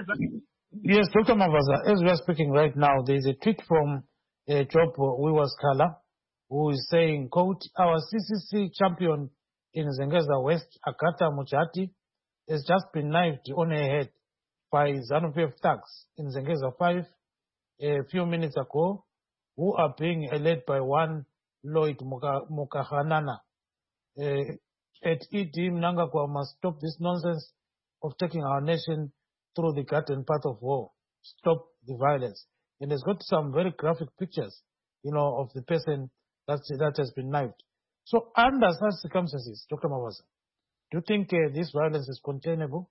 Yes, Doctor Mavaza, as we are speaking right now, there is a tweet from uh, Job Wiwaskala, who is saying, quote, our C C C champion in Zengeza West, Akata Muchati, has just been knifed on her head by ZANU P F thugs in Zengeza five a few minutes ago, who are being led by one Lloyd Mukahanana. Uh, at E D, Mnangagwa must stop this nonsense of taking our nation through the garden path of war. Stop the violence. And it's got some very graphic pictures, you know, of the person that, that has been knifed. So under such circumstances, Doctor Mavaza, do you think uh, this violence is containable?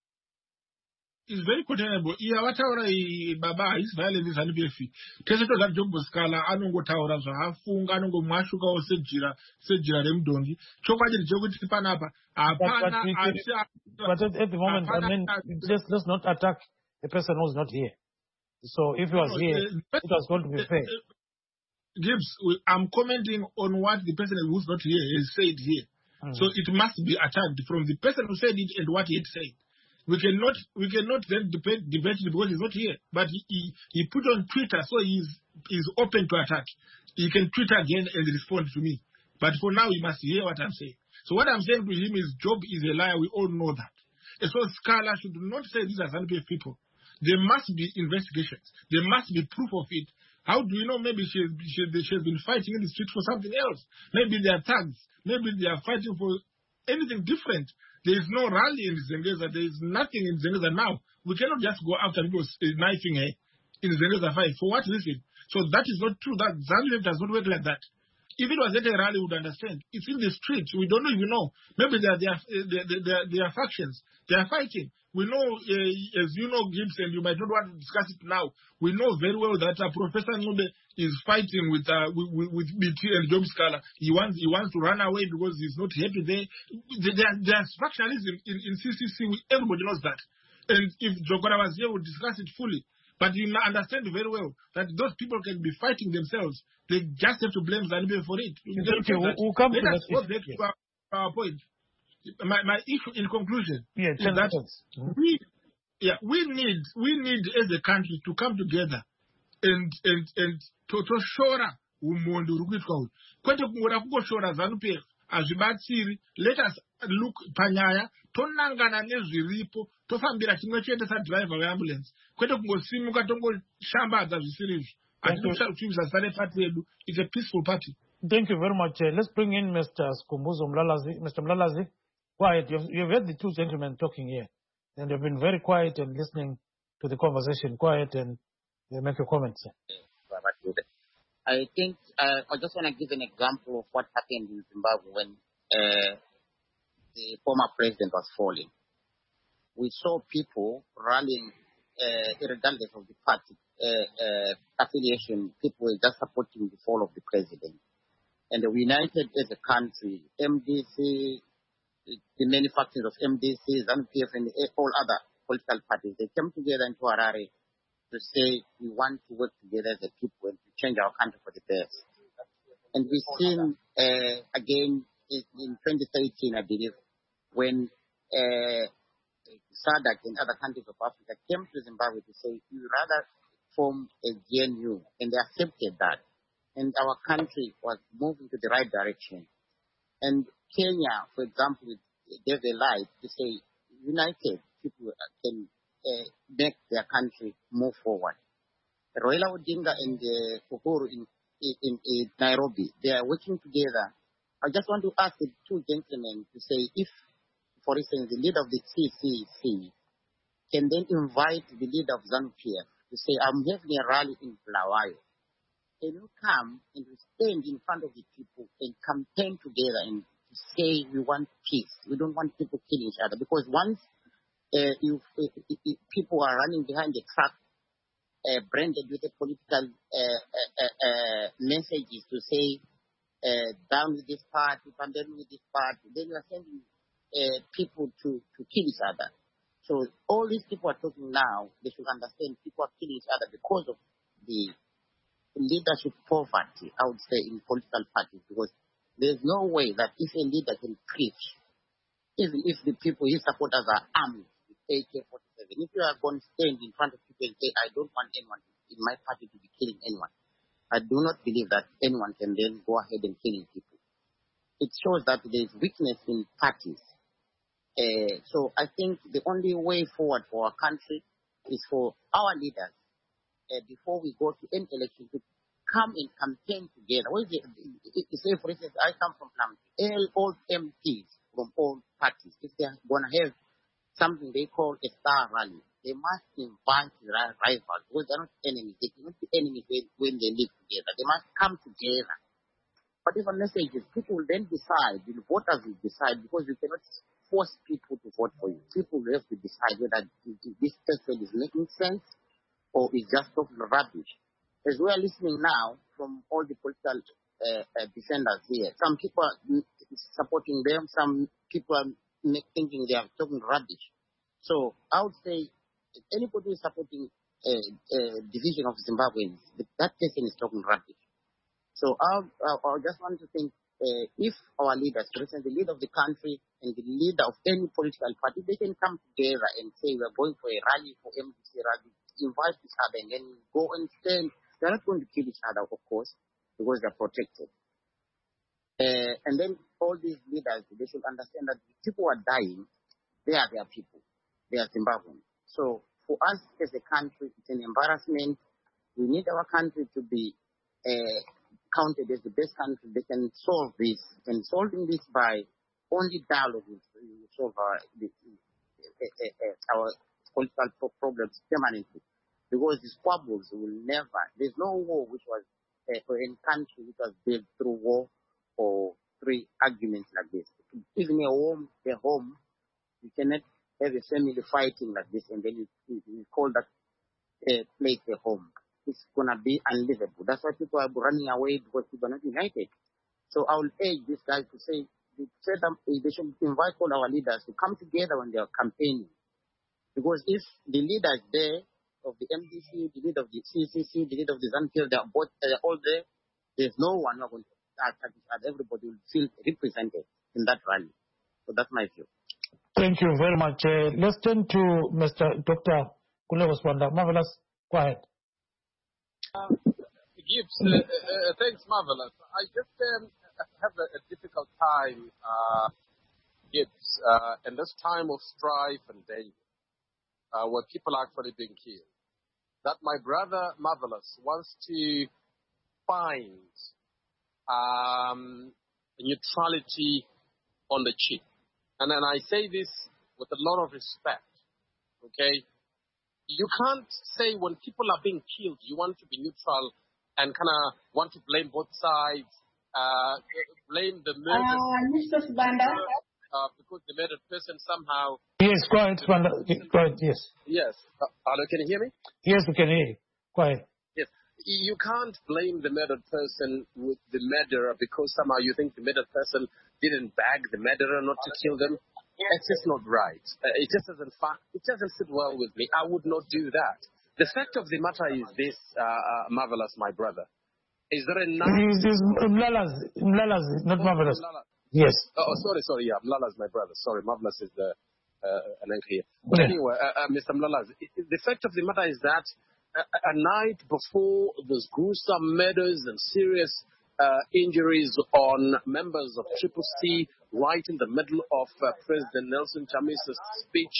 It's very containable. Iya wataura baba is violence is anibefi. Teseto za Job Wiwaskala anongotaura zvafunga anongomwashuka osejira sejira remdongi. Chokwadi chekuti panapa apana. But at, at the moment, I mean, let's let's not attack a person who's not here. So if he was no, here, uh, it was going to be uh, fair. Uh, Gibbs, I'm commenting on what the person who's not here has said here. Mm. So it must be attacked from the person who said it and what he had said. We cannot we cannot then debate, debate it because he's not here. But he, he, he put on Twitter, so he's is open to attack, he can tweet again and respond to me. But for now, he must hear what I'm saying. So what I'm saying to him is, Job is a liar. We all know that. And so Scala should not say these are ZANU-P F people. There must be investigations. There must be proof of it. How do you know? Maybe she, she, she has been fighting in the street for something else. Maybe they are thugs. Maybe they are fighting for anything different. There is no rally in Zengeza. There is nothing in Zengeza now. We cannot just go after people knifing her in Zengeza fight. For what reason? So that is not true. That ZANU-P F does not work like that. If it was at a rally, we would understand. It's in the streets. We don't even know. Maybe they are, they are, they are, they are, they are factions. They are fighting. We know, uh, as you know, Gibson, you might not want to discuss it now. We know very well that uh, Professor Ngube is fighting with, uh, with with B T and Job Scala. He wants he wants to run away because he's not happy there. There are factionalism in, in C C C. Everybody knows that. And if Jokora was here, we'll discuss it fully. But you understand very well that those people can be fighting themselves. They just have to blame ZANU-P F for it. Okay, we'll, we'll come Let to us that go issue. back Yes. to our, our point. My, my issue in conclusion Yeah, is that mm-hmm. we, yeah, we need we need as a country to come together and and and to to shora umondo rukuitwa uyu kwete kungora kungoshora ZANU-P F azvibatsiri. Let us look panyaya tonangana nezviripo tofambira chimwe chete sadriver weambulance kwete kungosimuka tongoshambadza zvisiri izvi party yedu. It's a peaceful party. Thank you very much. Uh, let's bring in Mister Skumbuzo Mlalazi. Mister Mlalazi, quiet. You've, you've heard the two gentlemen talking here, and you've been very quiet and listening to the conversation. Quiet and uh, make your comments. I think uh, I just want to give an example of what happened in Zimbabwe when uh, the former president was falling. We saw people rallying, uh, regardless of the party uh, uh, affiliation. People were just supporting the fall of the president. And we united as a country, M D C, the manufacturers of M D C, ZANU-P F, and all other political parties. They came together into Harare to say we want to work together as a people and to change our country for the best. And we've seen uh, again in twenty thirteen, I believe, when uh, SADC and other countries of Africa came to Zimbabwe to say we rather form a G N U, and they accepted that. And our country was moving to the right direction. And Kenya, for example, gave a light to say united people can uh, make their country move forward. Raila Odinga and uh, Uhuru in, in, in Nairobi, they are working together. I just want to ask the two gentlemen to say if, for instance, the leader of the C C C can then invite the leader of ZANU-P F to say, I'm having a rally in Bulawayo. Can you come and stand in front of the people and campaign together and say we want peace? We don't want people killing each other. Because once uh, you, uh, uh, people are running behind the truck, uh, branded with a political uh, uh, uh, messages to say, uh, down with this party, pandemic with this party, then you are sending uh, people to, to kill each other. So all these people are talking now, they should understand people are killing each other because of the leadership poverty, I would say, in political parties, because there's no way that if a leader can preach, even if the people, his supporters are armed with A K forty-seven, if you are going to stand in front of people and say, I don't want anyone in my party to be killing anyone, I do not believe that anyone can then go ahead and killing people. It shows that there's weakness in parties. Uh, so I think the only way forward for our country is for our leaders, Uh, before we go to any election, to come and campaign together. What is it? Say, for instance, I come from Namibia. All M Ps from all parties, if they are going to have something they call a star rally, they must invite rivals, because they are not enemies. They cannot be enemies when, when they live together. They must come together. Whatever messages, people will then decide, the voters will decide, because you cannot force people to vote for you. People will have to decide whether this person is making sense or is just talking rubbish. As we are listening now from all the political uh, uh, defenders here, some people are supporting them, some people are thinking they are talking rubbish. So I would say anybody who is supporting a uh, uh, division of Zimbabweans, that person is talking rubbish. So I, I, I just want to think uh, if our leaders, for instance, the leader of the country and the leader of any political party, they can come together and say we are going for a rally for M D C rally, invite each other and then go and stand They're not going to kill each other, of course, because they're protected. Uh, and then all these leaders, they should understand that people are dying. They are their people. They are Zimbabweans. So for us as a country, it's an embarrassment. We need our country to be uh, counted as the best country. They can solve this. And solving this by only dialogue will solve our, the, uh, uh, our political problems permanently. Because the squabbles will never, there's no war which was, uh, or any country which was built through war or through arguments like this. Even a home, a home, you cannot have a family fighting like this and then you, you, you call that uh, place a home. It's going to be unlivable. That's why people are running away, because people are not united. So I will urge these guys to say, they should invite all our leaders to come together when they are campaigning. Because if the leaders there, of the M D C, the leader of the C C C, the leader of the ZANU P F, they are both uh, all there, there's no one who are going to attack each other. Everybody will feel represented in that rally. So that's my view. Thank you very much. Uh, let's turn to Mister Doctor Kulego Sibanda. Marvelous. Go ahead. Um, Gibbs, uh, uh, thanks, Marvelous. I just um, have a, a difficult time, uh, Gibbs, uh, in this time of strife and danger, uh, where people are actually being killed, that my brother Marvelous wants to find um, neutrality on the cheap. And then I say this with a lot of respect, okay? You can't say when people are being killed, you want to be neutral and kind of want to blame both sides, uh, blame the murder. Uh, Mister Sibanda? Uh, because the murdered person somehow... Yes, go ahead, Sibanda. Go ahead, yes. Yes. Uh, hello, can you hear me? Yes, we can hear you. Go ahead. Yes. You can't blame the murdered person with the murderer because somehow you think the murdered person didn't beg the murderer not to kill them. It's just not right. Uh, it just doesn't fa- it doesn't sit well with me. I would not do that. The fact of the matter is this, uh, uh, Marvelous, my brother. Is there a night... It is Mlala's, Mlala's, not oh, Marvelous. Mlala. Yes. Oh, sorry, sorry, yeah. Mlala's my brother. Sorry, Marvelous is the uh, an anchor here. But yeah. Anyway, uh, uh, Mister Mlala, the fact of the matter is that a, a night before those gruesome murders and serious uh, injuries on members of Triple C, right in the middle of uh, President Nelson Chamisa's speech,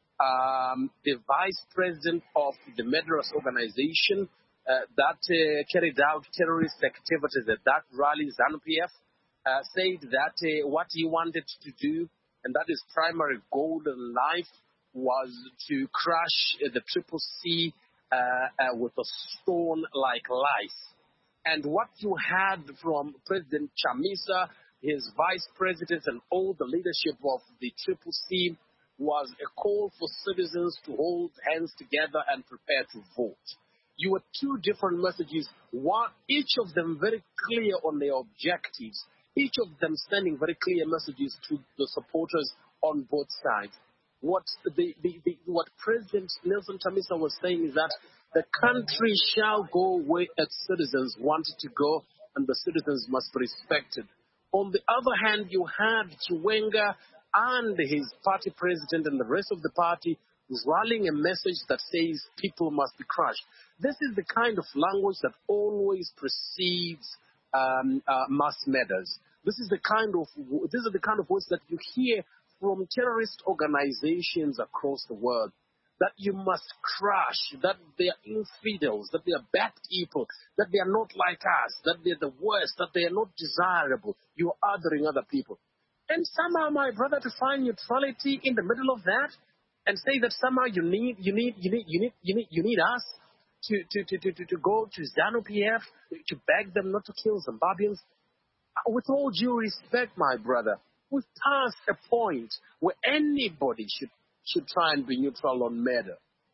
um, the vice president of the murderous organization uh, that uh, carried out terrorist activities at that rally, ZANU P F, uh, said that uh, what he wanted to do, and that his primary goal in life, was to crush uh, the Triple C uh, uh, with a stone like lice. And what you had from President Chamisa, his vice president, and all the leadership of the Triple C was a call for citizens to hold hands together and prepare to vote. You were two different messages, one, each of them very clear on their objectives, each of them sending very clear messages to the supporters on both sides. What the, the, the what President Nelson Chamisa was saying is that the country shall go where its citizens want it to go, and the citizens must be respected. On the other hand, you had Chiwenga and his party president and the rest of the party rallying a message that says people must be crushed. This is the kind of language that always precedes um, uh, mass murders. This is the kind of this is the kind of words that you hear from terrorist organizations across the world. That you must crush, that they are infidels, that they are bad people, that they are not like us, that they are the worst, that they are not desirable. You are othering other people. And somehow, my brother, to find neutrality in the middle of that and say that somehow you need, you need, you need, you need, you need, you need us to, to, to, to, to go to ZANU P F to beg them not to kill Zimbabweans. With all due respect, my brother, we've passed a point where anybody should should try and be neutral on murder.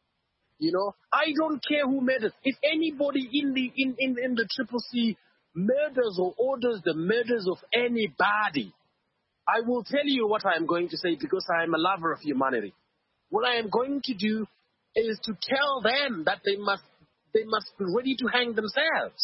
You know, I don't care who murders. If anybody in the in, in, in the Triple C murders or orders the murders of anybody, I will tell you what I am going to say because I am a lover of humanity. What I am going to do is to tell them that they must they must be ready to hang themselves.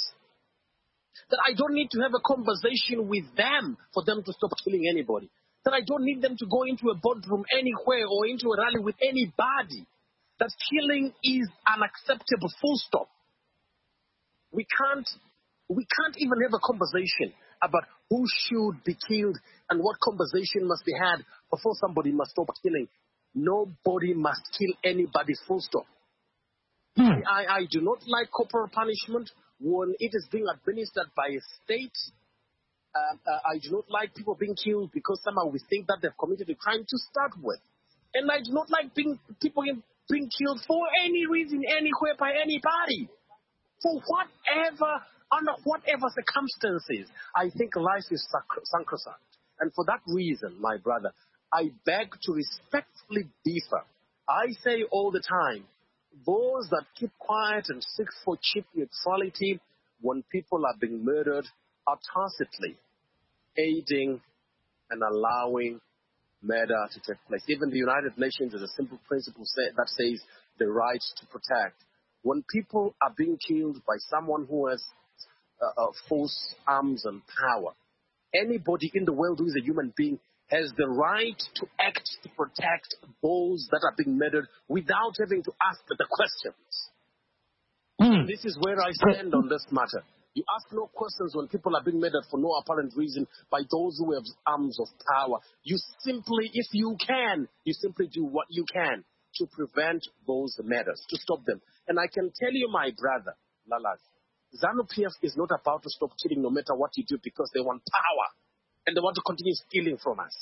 That I don't need to have a conversation with them for them to stop killing anybody. That I don't need them to go into a boardroom anywhere or into a rally with anybody. That killing is unacceptable, full stop. We can't, we can't even have a conversation about who should be killed and what conversation must be had before somebody must stop killing. Nobody must kill anybody, full stop. Mm. I, I do not like corporal punishment when it is being administered by a state. Uh, uh, I do not like people being killed because somehow we think that they've committed a crime to start with. And I do not like being, people being killed for any reason, anywhere, by anybody. For whatever, under whatever circumstances, I think life is sacrosanct. And for that reason, my brother, I beg to respectfully differ. I say all the time, those that keep quiet and seek for cheap neutrality when people are being murdered are tacitly aiding and allowing murder to take place. Even the United Nations has a simple principle say, that says the right to protect. When people are being killed by someone who has uh, uh, force, arms, and power, anybody in the world who is a human being has the right to act to protect those that are being murdered without having to ask the questions. Mm. This is where I stand on this matter. You ask no questions when people are being murdered for no apparent reason by those who have arms of power. You simply, if you can, you simply do what you can to prevent those murders, to stop them. And I can tell you, my brother, Lalas, ZANU-P F is not about to stop killing no matter what you do because they want power and they want to continue stealing from us.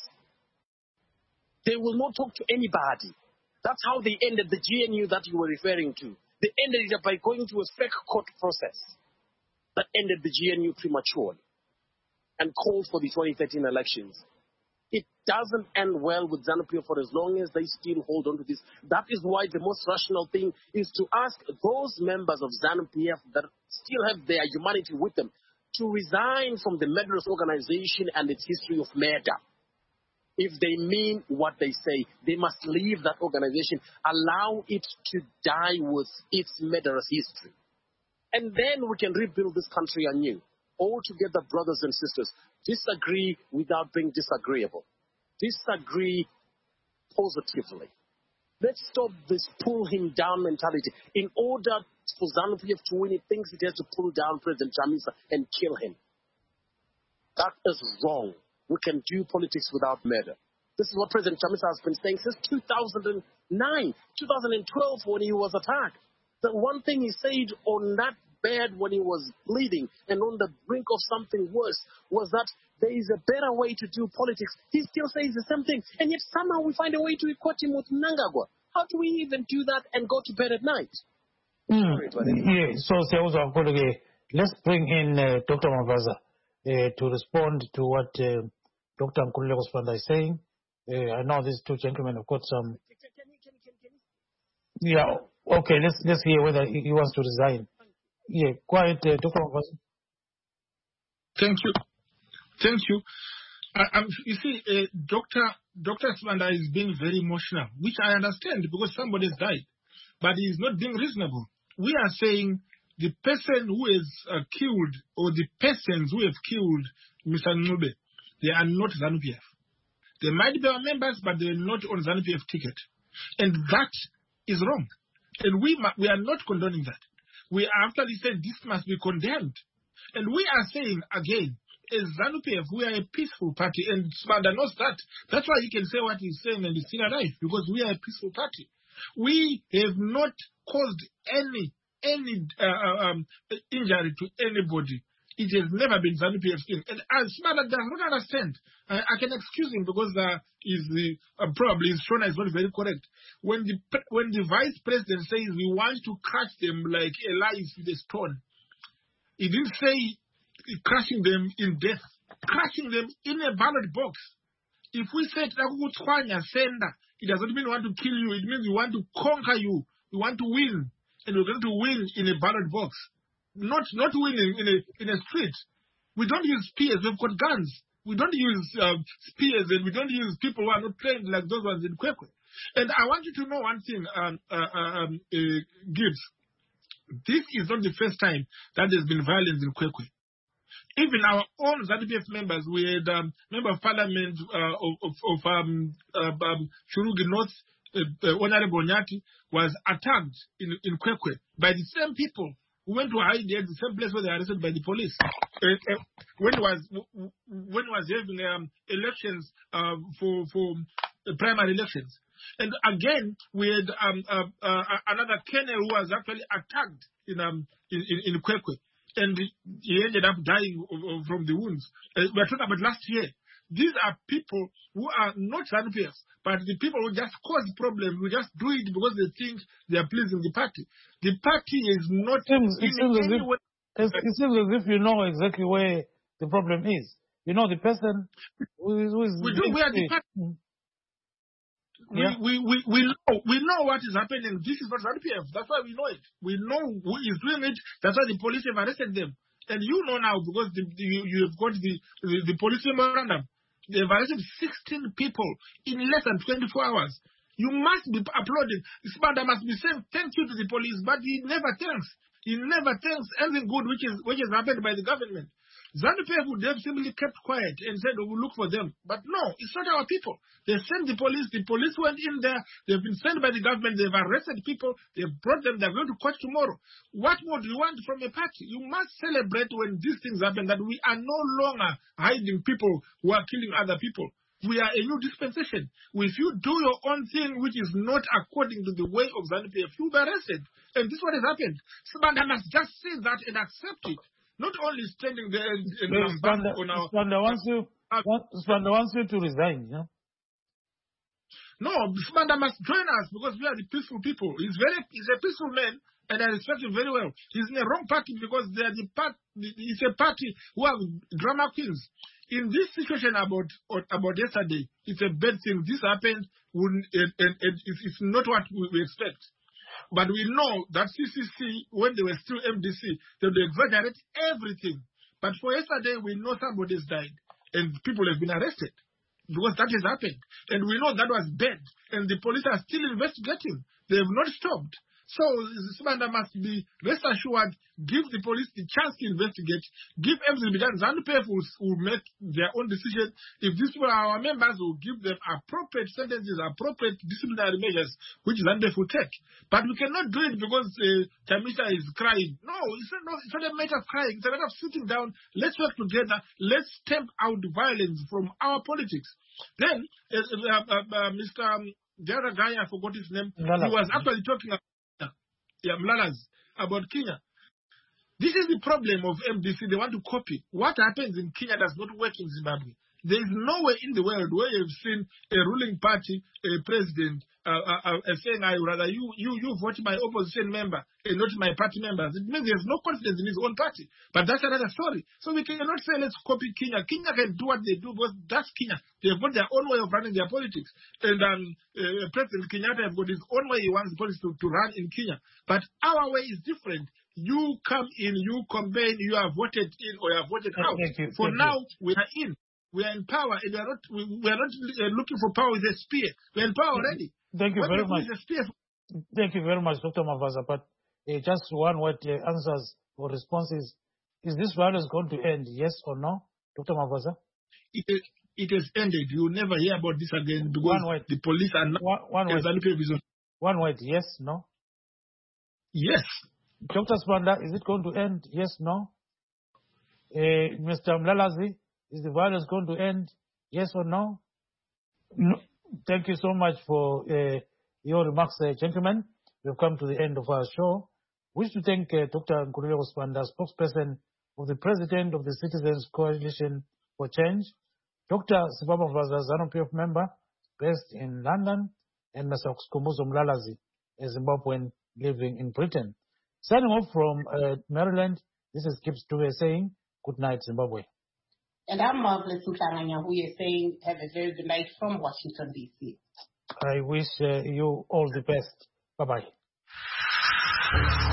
They will not talk to anybody. That's how they ended the G N U that you were referring to. They ended it by going to a fake court process that ended the G N U prematurely and called for the twenty thirteen elections. It doesn't end well with ZANU-P F for as long as they still hold on to this. That is why the most rational thing is to ask those members of ZANU-P F that still have their humanity with them to resign from the murderous organization and its history of murder. If they mean what they say, they must leave that organization, allow it to die with its murderous history. And then we can rebuild this country anew. All together, brothers and sisters, disagree without being disagreeable. Disagree positively. Let's stop this pull him down mentality. In order for ZANU-P F to win, it thinks it has to pull down President Chamisa and kill him. That is wrong. We can do politics without murder. This is what President Chamisa has been saying since two thousand nine, two thousand twelve when he was attacked. The one thing he said on that bed when he was bleeding and on the brink of something worse was that there is a better way to do politics. He still says the same thing, and yet somehow we find a way to equate him with Mnangagwa. How do we even do that and go to bed at night? Mm. Yeah, so let's bring in uh, Doctor Mavaza uh, to respond to what uh, Doctor Nkululeko Sibanda is saying. Uh, I know these two gentlemen have got some... Yeah, okay, let's let's hear whether he, he wants to resign. Yeah, quiet, uh, Doctor Mavaza. Thank you. Thank you. I, you see, uh, Doctor Doctor Sibanda is being very emotional, which I understand because somebody has died, but he is not being reasonable. We are saying the person who is uh, killed or the persons who have killed Mister Ncube, they are not ZANU-P F. They might be our members, but they are not on ZANU-P F ticket. And that is wrong. And we, we are not condoning that. We actually said this must be condemned. And we are saying, again, as ZANU-P F, we are a peaceful party, and Sibanda knows that. That's why he can say what he's saying and he's still alive, because we are a peaceful party. We have not caused any any uh, um, injury to anybody. It has never been ZANU-P F's thing. And uh, Sibanda does not understand. Uh, I can excuse him because uh, is the, uh, probably his Shona is not very correct. When the when the vice president says we want to crush them like a lice with a stone, he didn't say crushing them in death, crushing them in a ballot box. If we say sender, it doesn't mean we want to kill you. It means we want to conquer you. We want to win, and we're going to win in a ballot box, not not winning in a in a street. We don't use spears. We've got guns. We don't use um, spears, and we don't use people who are not trained like those ones in Kwekwe. And I want you to know one thing, um, uh, um, uh, Gibbs. This is not the first time that there's been violence in Kwekwe. Even our own ZANU-P F members, we had a um, member of parliament uh, of, of, of um, uh, um, Shurugi North, uh, uh, Honorable Nyati, was attacked in, in Kwekwe by the same people who went to hide at the same place where they were arrested by the police. Uh, uh, when it was when it was having um, elections uh, for for uh, primary elections, and again we had um, uh, uh, another colonel who was actually attacked in um in in, in Kwekwe, and he ended up dying of, of, from the wounds. Uh, we're talking about last year. These are people who are not ZANU P F, but the people who just cause problems, who just do it because they think they are pleasing the party. The party is not it seems, it in seems any if, way. it seems as if you know exactly where the problem is. You know the person who is... Who is we do, we are the party. Yeah. We, we, we, we, know, we know what is happening. This is not ZANU P F. That's why we know it. We know who is doing it. That's why the police have arrested them. And you know now, because the, the, you, you have got the, the, the police memorandum. They've arrested sixteen people in less than twenty-four hours. You must be applauding. Sibanda must be saying thank you to the police, but he never thanks. He never thanks anything good which is which is happened by the government. ZANU P F would have simply kept quiet and said, we will look for them. But no, it's not our people. They sent the police. The police went in there. They've been sent by the government. They've arrested people. They've brought them. They're going to court tomorrow. What more do you want from a party? You must celebrate when these things happen, that we are no longer hiding people who are killing other people. We are a new dispensation. If you do your own thing which is not according to the way of ZANU P F, you'll be arrested. And this is what has happened. Sibanda must just say that and accept it. Not only standing there and, and Sibanda, on our... Sibanda wants you, uh, Sibanda wants you to resign, yeah? No, Sibanda must join us because we are the peaceful people. He's very, he's a peaceful man, and I respect him very well. He's in the wrong party because they are the part, it's a party who have drama queens. In this situation about about yesterday, it's a bad thing. This happened, and, and, and it's not what we expect. But we know that C C C, when they were still M D C, they would exaggerate everything. But for yesterday, we know somebody has died, and people have been arrested. Because that has happened. And we know that was bad. And the police are still investigating. They have not stopped. So, Sibanda must be rest assured, give the police the chance to investigate, give everything be done. ZANU P F will, will make their own decision. If these people are our members, will give them appropriate sentences, appropriate disciplinary measures, which ZANU P F will take. But we cannot do it because uh, Chamisa is crying. No, it's not, it's not a matter of crying. It's a matter of sitting down. Let's work together. Let's stamp out violence from our politics. Then, uh, uh, uh, uh, Mister Um, the other guy, I forgot his name, Mlalazi. He was actually talking about Yeah, Mlalazi, about Kenya. This is the problem of M D C. They want to copy. What happens in Kenya does not work in Zimbabwe. There is nowhere in the world where you've seen a ruling party, a president, uh, uh, uh, saying, I rather you, you, you vote my opposition member and not my party members. It means there's no confidence in his own party. But that's another story. So we cannot say, let's copy Kenya. Kenya can do what they do because that's Kenya. They've got their own way of running their politics. And um, uh, President Kenyatta has got his own way he wants the politics to, to run in Kenya. But our way is different. You come in, you campaign, you are voted in or you are voted out. Thank you, For thank now, you. we are in. We are in power, and we are not. We, we are not uh, looking for power with a spear. We are in power already. Thank you what very much. Thank you very much, Doctor Mavaza. But uh, just one word uh, answers or responses: is this violence going to end? Yes or no, Doctor Mavaza? It, it has ended. You will never hear about this again because one word. The police are not. One, one word. One word. Yes. No. Yes. Doctor Sibanda, is it going to end? Yes. No. Uh, Mister Mlalazi, is the violence going to end? Yes or no? No. Thank you so much for uh, your remarks, uh, gentlemen. We've come to the end of our show. We wish to thank uh, Doctor Nkululeko Sibanda, spokesperson of the President of the Citizens Coalition for Change, Doctor Sibaba Mavaza, ZANU P F member based in London, and Mister Skhumbuzo Mlalazi, a Zimbabwean living in Britain. Signing off from uh, Maryland, this is Gibbs Dube saying, good night, Zimbabwe. And I'm Marvelous Mhlanganya, who is saying, have a very good night from Washington, D C. I wish uh, you all the best. Bye-bye.